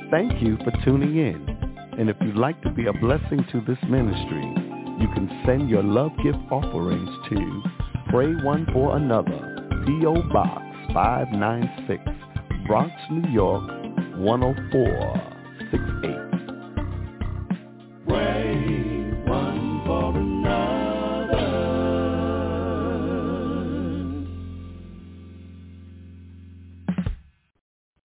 Thank you for tuning in. And if you'd like to be a blessing to this ministry, you can send your love gift offerings to Pray One for Another, P O. Box five nine six, Bronx, New York, one oh four six eight.